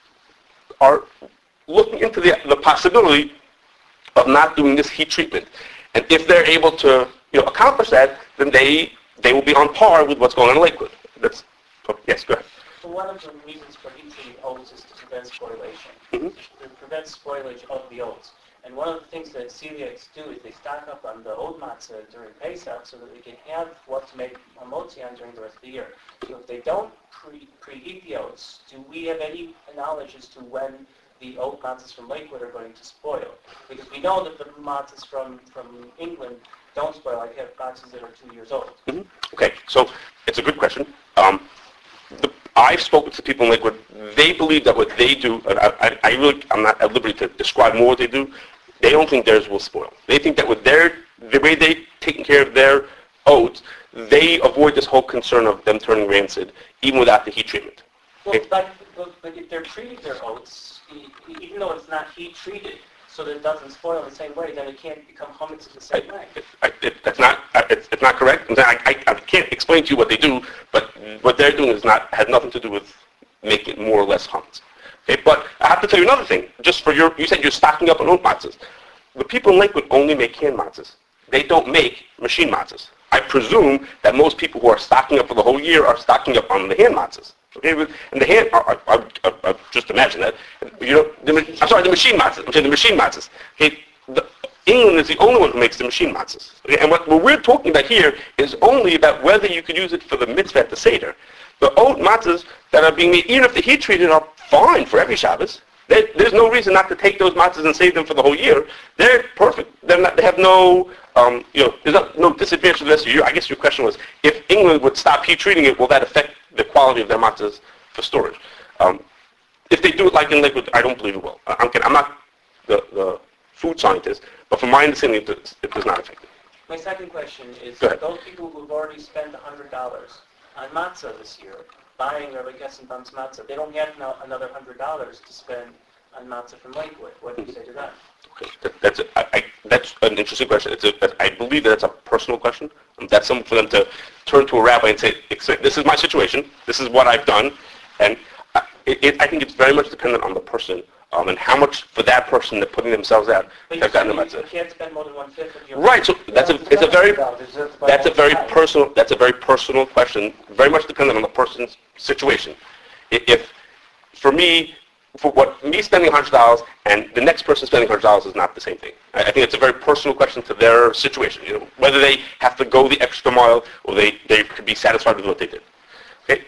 are looking into the, the possibility of not doing this heat treatment. And if they're able to, you know, accomplish that, then they they will be on par with what's going on in Lakewood. That's, oh, yes, go ahead. So one of the reasons for heat treating oats is to prevent spoilation. Mm-hmm. To prevent spoilage of the oats. And one of the things that celiacs do is they stock up on the oat matzah during Pesach so that they can have what to make a motzi on during the rest of the year. So if they don't pre- preheat the oats, do we have any knowledge as to when the oat matzahs from Lakewood are going to spoil? Because we know that the matzahs from, from England don't spoil. I have matzahs that are two years old. Mm-hmm. Okay, so it's a good question. Um, the, I've spoken to people in Lakewood. They believe that what they do, and I, I, I really, I'm not at liberty to describe more what they do. They don't think theirs will spoil. They think that with their, the way they taking care of their oats, they avoid this whole concern of them turning rancid, even without the heat treatment. Well, Okay. but, but, but if they're treating their oats, e- even though it's not heat treated, so that it doesn't spoil in the same way, then it can't become hummus the same way. I, I, it, that's not, I, it's, it's not correct. I, I, I can't explain to you what they do, but what they're doing is not, has nothing to do with making it more or less hummus. Okay, but I have to tell you another thing. Just for your, you said you're stocking up on oat matzahs. The people in Lakewood only make canned matzahs. They don't make machine matzahs. I presume that most people who are stocking up for the whole year are stocking up on the hand matzahs. Okay, and the hand, I, I, I, I just imagine that. You know, the, I'm sorry, the machine matzahs. I'm saying the machine matzahs. Okay, the, England is the only one who makes the machine matzahs. Okay, and what, what we're talking about here is only about whether you could use it for the mitzvah at the Seder. The oat matzahs that are being made, even if the heat treated, are fine for every Shabbos. They, there's no reason not to take those matzahs and save them for the whole year. They're perfect. They're not, they have no, um, you know, there's not, no disadvantage to the rest of the year. I guess your question was, if England would stop heat treating it, will that affect the quality of their matzahs for storage? Um, if they do it like in Lakewood, I don't believe it will. I'm, I'm not the, the food scientist, but from my understanding, it does, it does not affect it. My second question is, Go ahead. those people who've already spent one hundred dollars on matzah this year, buying Rabbi Kessenbaum's matzah, they don't have now another one hundred dollars to spend on matzah from Lakewood. What do you say to that? Okay, that, that's, a, I, I, that's an interesting question. It's a, I believe that it's a personal question. Um, that's something for them to turn to a rabbi and say, this is my situation, this is what I've done, and I, it, I think it's very much dependent on the person um, and how much for that person they're putting themselves out. But They've gotten you, the you matzah. can't spend more than one-fifth of your... Right, so that's a, it's a very, that's a very personal, that's a very personal question, very much dependent on the person's situation. If, for me, for what me spending one hundred dollars and the next person spending one hundred dollars is not the same thing. I, I think it's a very personal question to their situation, you know, whether they have to go the extra mile or they, they could be satisfied with what they did. Okay?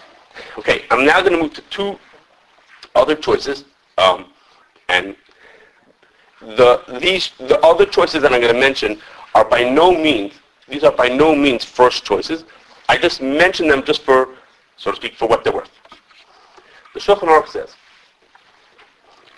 Okay, I'm now going to move to two other choices. Um, and the these the other choices that I'm going to mention are by no means, these are by no means first choices. I just mention them just for, so to speak, for what they're worth. The Shulchan Aruch says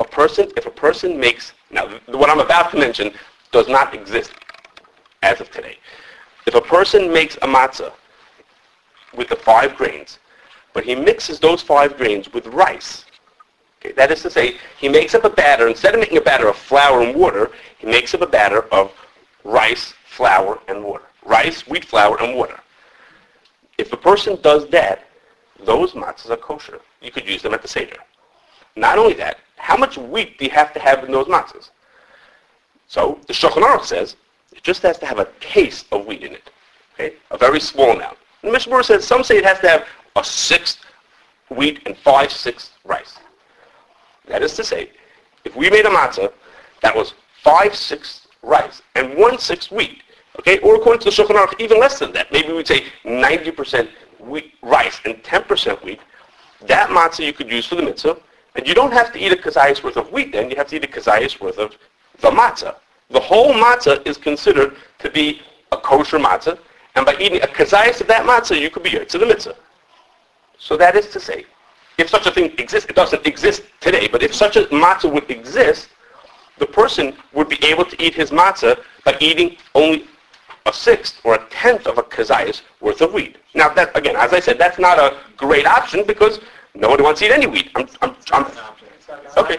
a person, if a person makes, now th- what I'm about to mention does not exist as of today. If a person makes a matzah with the five grains, but he mixes those five grains with rice, okay, that is to say, he makes up a batter, instead of making a batter of flour and water, he makes up a batter of rice, flour, and water. Rice, wheat flour, and water. If a person does that, those matzahs are kosher. You could use them at the Seder. Not only that, how much wheat do you have to have in those matzahs? So the Shulchan Aruch says it just has to have a taste of wheat in it, okay? A very small amount. And the Mishnah Berurah says some say it has to have a sixth wheat and five-sixths rice. That is to say, if we made a matzah that was five-sixths rice and one-sixth wheat, okay, or according to the Shulchan Aruch, even less than that, maybe we'd say ninety percent wheat, rice and ten percent wheat, that matzah you could use for the mitzvah, and you don't have to eat a kazayas worth of wheat then, you have to eat a kazayas worth of the matzah. The whole matzah is considered to be a kosher matzah, and by eating a kazayas of that matzah, you could be yotze the mitzvah. So that is to say, if such a thing exists, it doesn't exist today, but if such a matzah would exist, the person would be able to eat his matzah by eating only a sixth or a tenth of a kazayas worth of wheat. Now, that again, as I said, that's not a great option because nobody wants to eat any wheat. I'm, I'm, I'm, okay.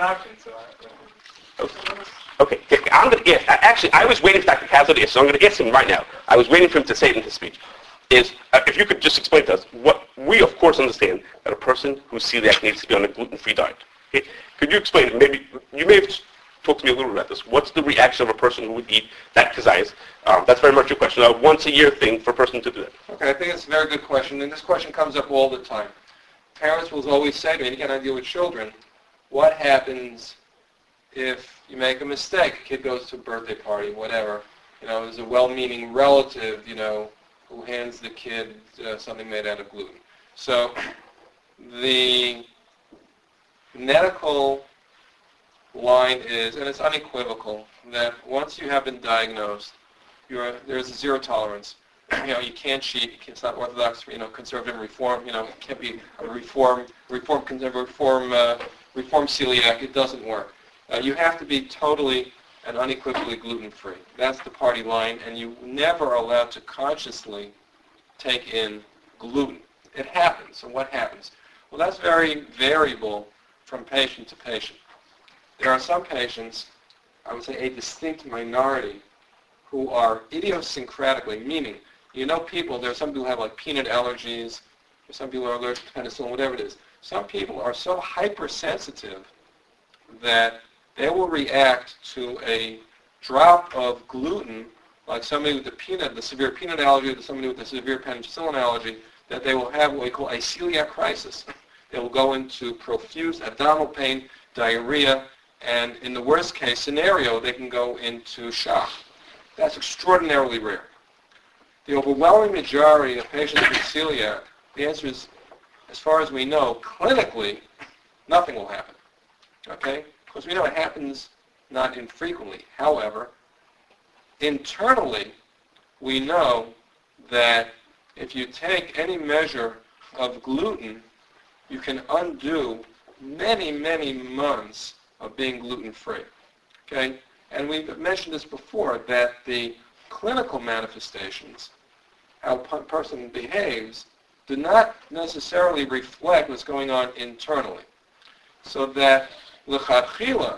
Okay. Okay. I'm going to ask. Actually, I was waiting for Doctor Kazler to ask, so I'm going to ask him right now. I was waiting for him to say it in his speech. Is uh, if you could just explain to us what we, of course, understand that a person who's celiac needs to be on a gluten-free diet. Okay? Could you explain it? Maybe you may have talked to me a little bit about this. What's the reaction of a person who would eat that kazayas? Um, that's very much your question. A once a year thing for a person to do that. Okay, I think it's a very good question, and this question comes up all the time. Parents will always say to me, and again, I deal with children, what happens if you make a mistake? A kid goes to a birthday party, whatever. You know, there's a well-meaning relative, you know, who hands the kid uh, something made out of gluten. So the medical line is, and it's unequivocal, that once you have been diagnosed, you're, there's a zero tolerance. You know, you can't cheat. It's not orthodox. You know, conservative and reform. You know, it can't be a reform, reform, reform, uh, reform celiac. It doesn't work. Uh, you have to be totally and unequivocally gluten-free. That's the party line, and you never are allowed to consciously take in gluten. It happens, and what happens? Well, that's very variable from patient to patient. There are some patients, I would say a distinct minority, who are idiosyncratically, meaning, you know people, there are some people who have like peanut allergies, or some people are allergic to penicillin, whatever it is. Some people are so hypersensitive that they will react to a drop of gluten, like somebody with the peanut, the severe peanut allergy, or somebody with the severe penicillin allergy, that they will have what we call a celiac crisis. They will go into profuse abdominal pain, diarrhea, and in the worst case scenario, they can go into shock. That's extraordinarily rare. The overwhelming majority of patients with celiac, the answer is, as far as we know, clinically, nothing will happen. Okay? Because we know it happens not infrequently. However, internally, we know that if you take any measure of gluten, you can undo many, many months of being gluten-free. Okay? And we've mentioned this before, that the clinical manifestations, how a person behaves, do not necessarily reflect what's going on internally. So that l'chadchila,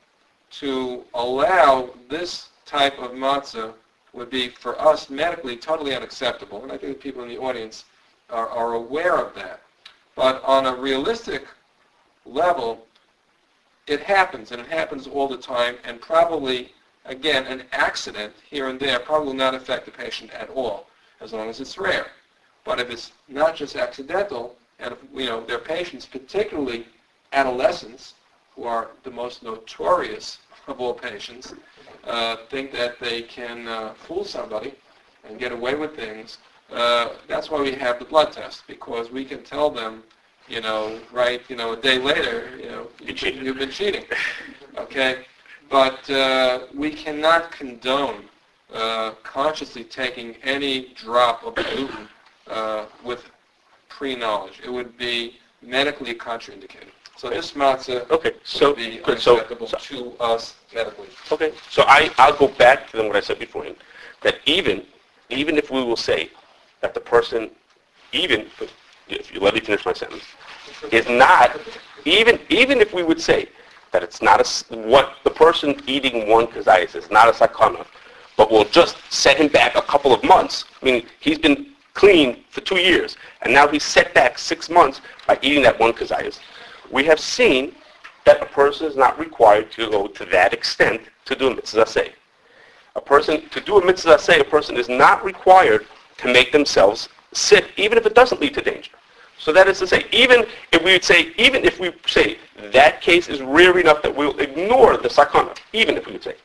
to allow this type of matzah would be, for us, medically totally unacceptable. And I think the people in the audience are, are aware of that. But on a realistic level, it happens, and it happens all the time, and probably, again, an accident here and there probably will not affect the patient at all, as long as it's rare. But if it's not just accidental, and if, you know, their patients, particularly adolescents, who are the most notorious of all patients, uh, think that they can uh, fool somebody and get away with things. Uh, that's why we have the blood test, because we can tell them, you know, right, you know, a day later, you know, you've been, you've been cheating, okay? But uh, we cannot condone uh, consciously taking any drop of gluten uh, with pre-knowledge. It would be medically contraindicated. So this matzah Okay, so would be good. So, unacceptable so to us medically. okay, so I I'll go back to what I said beforehand, that even even if we will say that the person, even if you let me finish my sentence, is not even even if we would say that it's not a s what the person eating one kazayas is not a sakana, but we'll just set him back a couple of months. I mean, he's been clean for two years, and now he's set back six months by eating that one kazayas. We have seen that a person is not required to go to that extent to do a mitzvah say. A person, to do a mitzvah say, a person is not required to make themselves sick, even if it doesn't lead to danger. So that is to say, even if we would say, even if we say that case is rare enough that we'll ignore the sakana, even if we would say,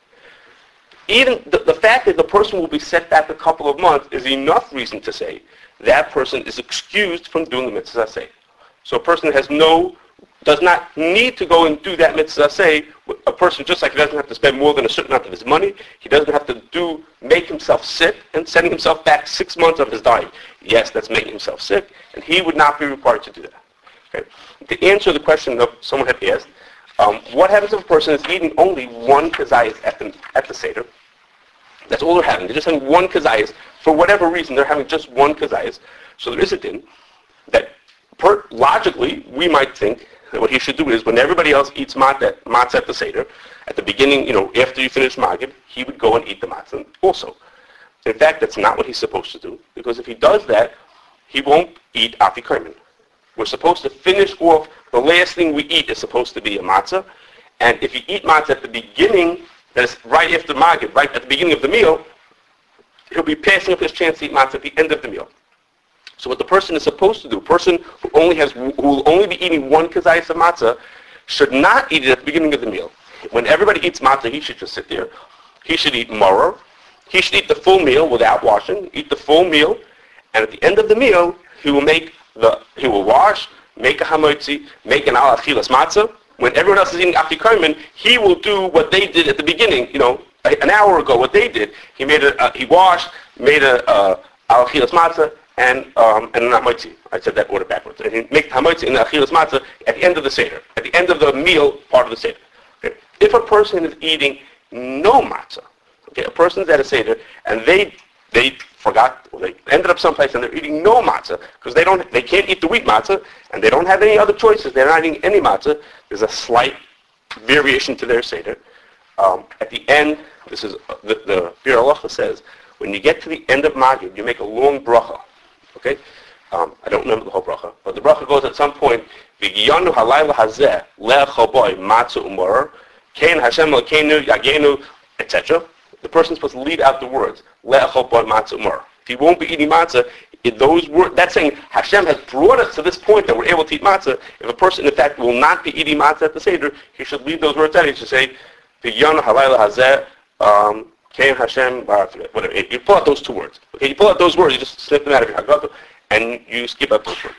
even the, the fact that the person will be set back a couple of months is enough reason to say that person is excused from doing the mitzvah say. So a person has no does not need to go and do that mitzvah say. A person, just like he doesn't have to spend more than a certain amount of his money, he doesn't have to do make himself sick and sending himself back six months of his diet. Yes, that's making himself sick, and he would not be required to do that. Okay. To answer the question that someone had asked, um, what happens if a person is eating only one kazayas at the at the seder? That's all they're having. They're just having one kazayas for whatever reason. They're having just one kazayas. So there is a din that per, logically we might think that what he should do is when everybody else eats matzah, matzah at the Seder, at the beginning, you know, after you finish Magid, he would go and eat the matzah also. In fact, that's not what he's supposed to do, because if he does that, he won't eat afikomen. We're supposed to finish off, the last thing we eat is supposed to be a matzah, and if you eat matzah at the beginning, that is right after Magid, right at the beginning of the meal, he'll be passing up his chance to eat matzah at the end of the meal. So what the person is supposed to do, a person who only has, who will only be eating one kazayas of matzah, should not eat it at the beginning of the meal. When everybody eats matzah, he should just sit there. He should eat maror. He should eat the full meal without washing. Eat the full meal, and at the end of the meal, he will make the, he will wash, make a hamotzi, make an al achilas matzah. When everyone else is eating afikomen, he will do what they did at the beginning. You know, an hour ago, what they did. He made a, uh, he washed, made a uh, al achilas matzah. And um, and not moitzi. I said that order backwards. And he make hamoitzi in the achilas matzah at the end of the seder, at the end of the meal part of the seder. Okay. If a person is eating no matzah, okay, a person's at a seder and they they forgot, or they ended up someplace and they're eating no matzah because they don't, they can't eat the wheat matzah and they don't have any other choices. They're not eating any matzah. There's a slight variation to their seder. Um, at the end, this is uh, the the Bir Halacha says when you get to the end of Magid, you make a long bracha. Okay, um, I don't remember the whole bracha, but the bracha goes at some point. V'giyanu halayla hazeh le'achoboy matzah umor, kein Hashem lekenu yagenu, et cetera. The person's supposed to leave out the words le'achoboy matzah umor. If he won't be eating matzah, if those words, that's saying Hashem has brought us to this point that we're able to eat matzah. If a person, in fact, will not be eating matzah at the seder, he should leave those words out. He should say v'giyanu halayla hazeh. Um, Kein Hashem, whatever. You pull out those two words. Okay, you pull out those words, you just snip them out of your Haggadah, and you skip out those words.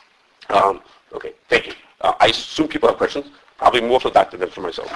Um, okay, thank you. Uh, I assume people have questions. Probably more for the doctor than for myself.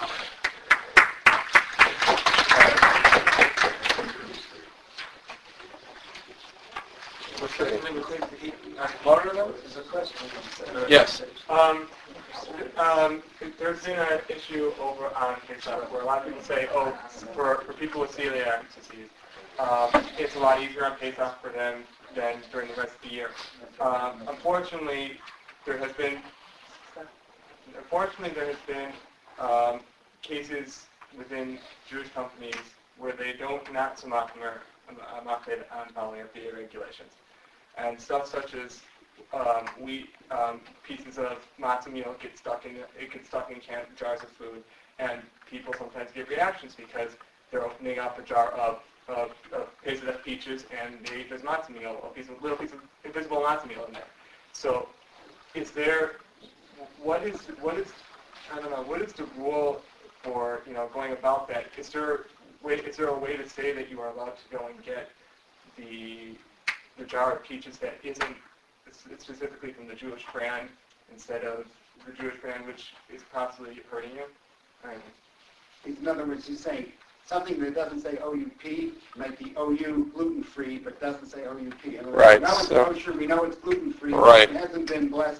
Yes. Um, um, there's been an issue over on Pesach where a lot of people say, oh, for, for people with celiac disease, um, it's a lot easier on Pesach for them than during the rest of the year. Um, unfortunately, there has been, unfortunately, there has been um, cases within Jewish companies where they don't not to makmer on following F D A regulations, and stuff such as Um, wheat um, pieces of matzah meal get stuck in it gets stuck in can, jars of food, and people sometimes get reactions because they're opening up a jar of of, of Pesach peaches and they, there's matzah meal, a piece of little piece of invisible matzah meal in there. So, is there what is what is I don't know what is the rule for you know going about that? Is there way is there a way to say that you are allowed to go and get the the jar of peaches that isn't specifically from the Jewish brand instead of the Jewish brand, which is possibly hurting you? Right. In other words, you say something that doesn't say O U P might be O U gluten-free, but doesn't say O U P. In other words, Right, we know it's so- kosher, we know it's gluten-free, Right. it hasn't been blessed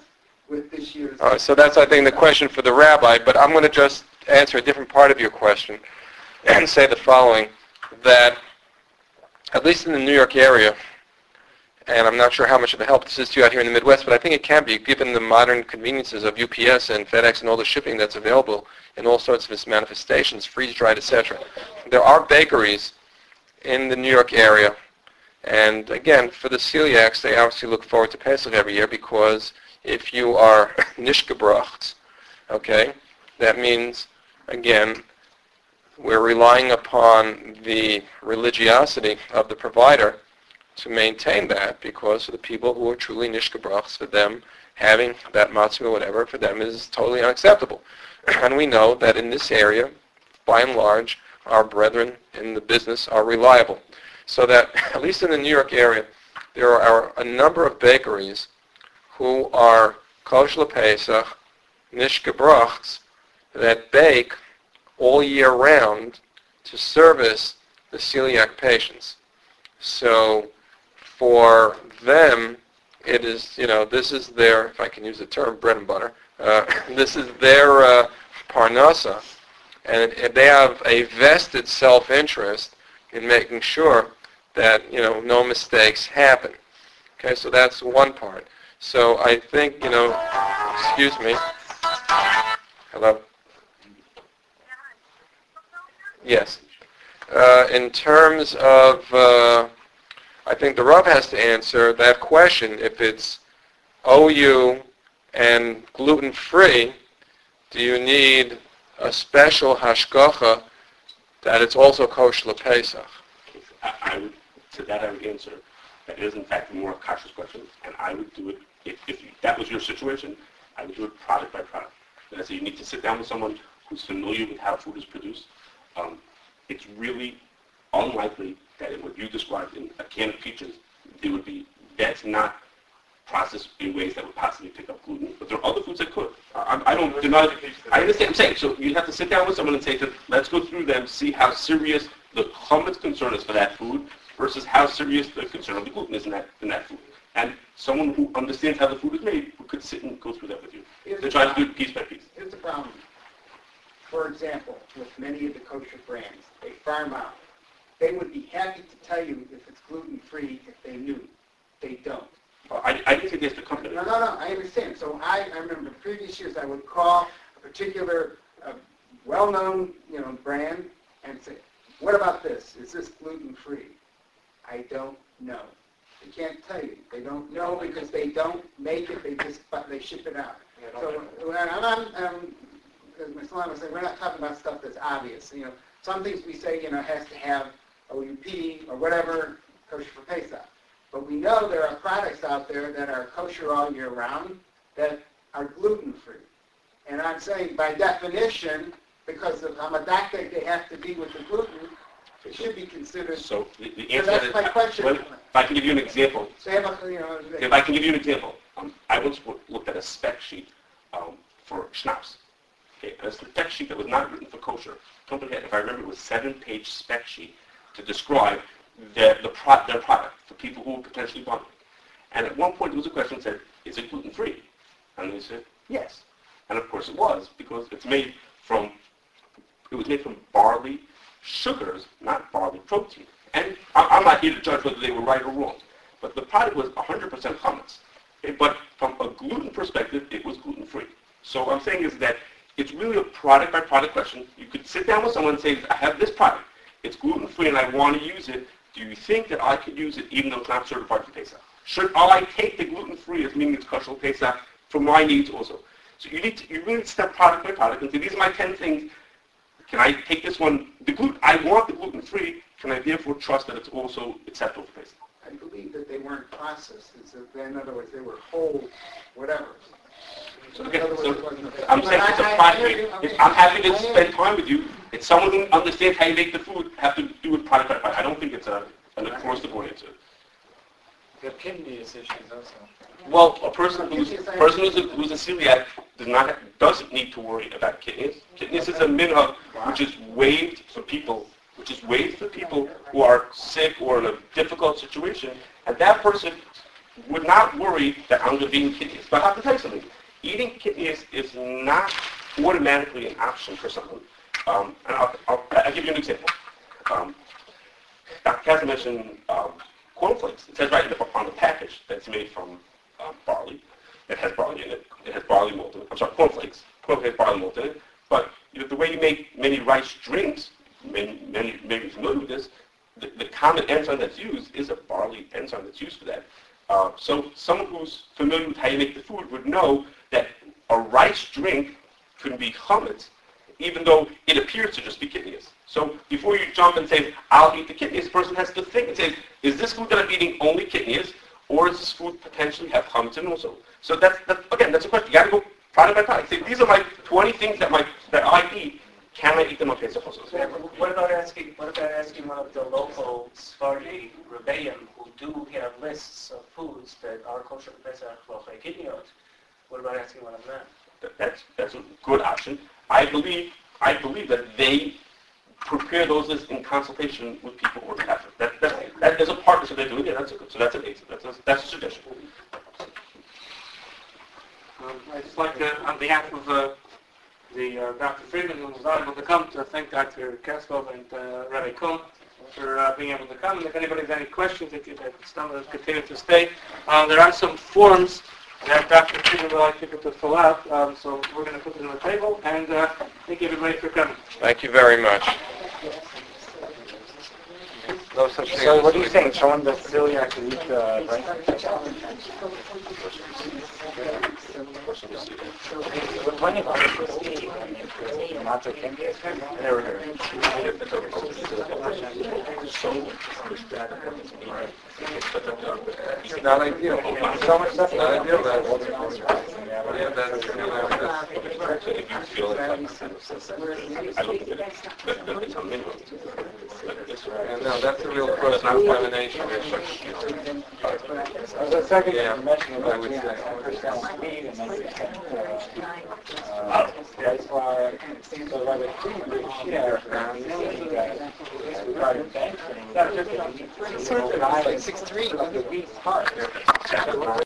with this year's... All right, so that's, I think, the question for the rabbi, but I'm going to just answer a different part of your question and say the following, that at least in the New York area, and I'm not sure how much of a help this is to you out here in the Midwest, but I think it can be, given the modern conveniences of U P S and FedEx and all the shipping that's available in all sorts of its manifestations, freeze-dried, et cetera. There are bakeries in the New York area, and again, for the celiacs, they obviously look forward to Pesach every year because if you are nishgebracht, okay, that means, again, we're relying upon the religiosity of the provider to maintain that, because for the people who are truly nishgebrachs, for them, having that matzah or whatever, for them is totally unacceptable. And we know that in this area, by and large, our brethren in the business are reliable. So that, at least in the New York area, there are a number of bakeries who are kosher Pesach, nishgebrachs, that bake all year round to service the celiac patients. So for them, it is, you know, this is their, if I can use the term, bread and butter. Uh, this is their uh, parnasa, and, and they have a vested self-interest in making sure that, you know, no mistakes happen. Okay, so that's one part. So I think, you know, excuse me. Hello? Yes. Uh, in terms of, uh, I think the Rav has to answer that question. If it's O U and gluten-free, do you need a special hashgacha that it's also kosher Pesach? I, I would, to that I would answer that it is in fact a more cautious question, and I would do it, if, if that was your situation, I would do it product by product. And I say you need to sit down with someone who's familiar with how food is produced. Um, it's really unlikely that in what you described in a can of peaches, there would be, that's not processed in ways that would possibly pick up gluten. But there are other foods that could. I, I don't deny, I understand what I'm saying. So you have to sit down with someone and say, to, let's go through them, see how serious the chamet's concern is for that food versus how serious the concern of the gluten is in that, in that food. And someone who understands how the food is made who could sit and go through that with you. Here's They're trying to do it piece by piece. Here's the problem. For example, with many of the kosher brands, they farm out. They would be happy to tell you if it's gluten-free if they knew. They don't. Well, I, I didn't say there's the company. No, no, no, I understand. So I, I remember previous years I would call a particular uh, well-known, you know, brand and say, what about this? Is this gluten-free? I don't know. They can't tell you. They don't know because they don't make it. They just but they ship it out. So I'm not, um, as Miz Lama said, we're not talking about stuff that's obvious. You know, some things we say, you know, has to have O U P or whatever, kosher for Pesach. But we know there are products out there that are kosher all year round that are gluten-free. And I'm saying by definition, because of hamadaktik they have to be with the gluten, it should be considered. So the, the So answer that's is, my question. well, if I can give you an example, They have a, you know, if I can give you an example, um, I once w- looked at a spec sheet um, for schnapps. Okay, and it's a spec sheet that was not written for kosher. Company had, if I remember, it was a seven-page spec sheet to describe the, the pro- their product for people who would potentially want it. And at one point there was a question that said, is it gluten-free? And they said, yes. And of course it was, because it's made from, it was made from barley sugars, not barley protein. And I- I'm not here to judge whether they were right or wrong, but the product was one hundred percent hummus. Okay, but from a gluten perspective, it was gluten-free. So what I'm saying is that it's really a product-by-product question. You could sit down with someone and say, I have this product. It's gluten-free and I want to use it. Do you think that I could use it even though it's not certified for Pesach? Should I take the gluten-free as meaning it's kosher Pesach for my needs also? So you need to, you really need to step product by product and say, these are my ten things. Can I take this one? The gluten, I want the gluten-free. Can I therefore trust that it's also acceptable for Pesach? I believe that they weren't processed. It's a, in other words, they were whole, whatever. So again, In other words, so it wasn't a- I'm saying But it's I- a I- product. I hear you. If I'm happy to I hear spend you. time with you. It's someone who understands how you make the food. Have to do it product by product. I don't think it's a an across-the-board answer. The kidney is issues also. Well, a person who's person who's a, who's a celiac does not doesn't need to worry about kidneys. Kidneys is a minhag which is waived for people, which is waived for people who are sick or in a difficult situation, and that person would not worry that I'm going to be in kidneys. But I have to tell you something. eating kidneys is not automatically an option for someone. Um, and I'll, I'll, I'll give you an example. Um, Doctor Kazan mentioned um, cornflakes. It says right in the, on the package that it's made from um, barley. It has barley in it. It has barley malt in it. I'm sorry, cornflakes. Cornflakes has barley malt in it. But you know, the way you make many rice drinks, many, many may be familiar with this, the, the common enzyme that's used is a barley enzyme that's used for that. Uh, so someone who's familiar with how you make the food would know that a rice drink can be hummus, even though it appears to just be kidneys. So before you jump and say, I'll eat the kidneys, the person has to think and say, is this food that I'm eating only kidneys, or does this food potentially have hummus in it also? So that's, that's, again, that's a question. You got to go product by product. Say, these are my twenty things that, my, that I eat. Can I eat them on Pesach also? What about asking, what about asking one of the local Sephardi rebbeim who do have lists of foods that are kosher for Pesach, lochei kidneyot? What about asking one of them? That, that's, that's a good option. I believe, I believe that they prepare those lists in consultation with people who are Catholic. That, that, that is a partnership they're doing. Yeah, that's a good. So that's a that's a, that's a suggestion. Um, I'd just like to, on behalf of uh, the uh, Doctor Friedman, who was not able to come, to thank Doctor Kaskov and uh, Rabbi Kuhn for uh, being able to come. And if anybody has any questions, if you can continue to stay. Uh, there are some forms that Doctor Friedman would like people to fill out, um, so we're going to put them on the table. And uh, thank you everybody for coming. Thank you very much. No such thing So as what are you like- saying? Someone that's celiac can eat uh, rice? When you never heard. It's not ideal. So much stuff. Not ideal, that's, yeah, that's, you know, that's, So if you feel like I don't think it is. That, that it's a minimum. yeah, no, that's a real cross-contamination issue. As a second, Yeah, you mentioned I about would yeah, say. percent speed and then uh, uh, rice flour. So by the cream we share, regarding banking, it's like six three, like the wheat part.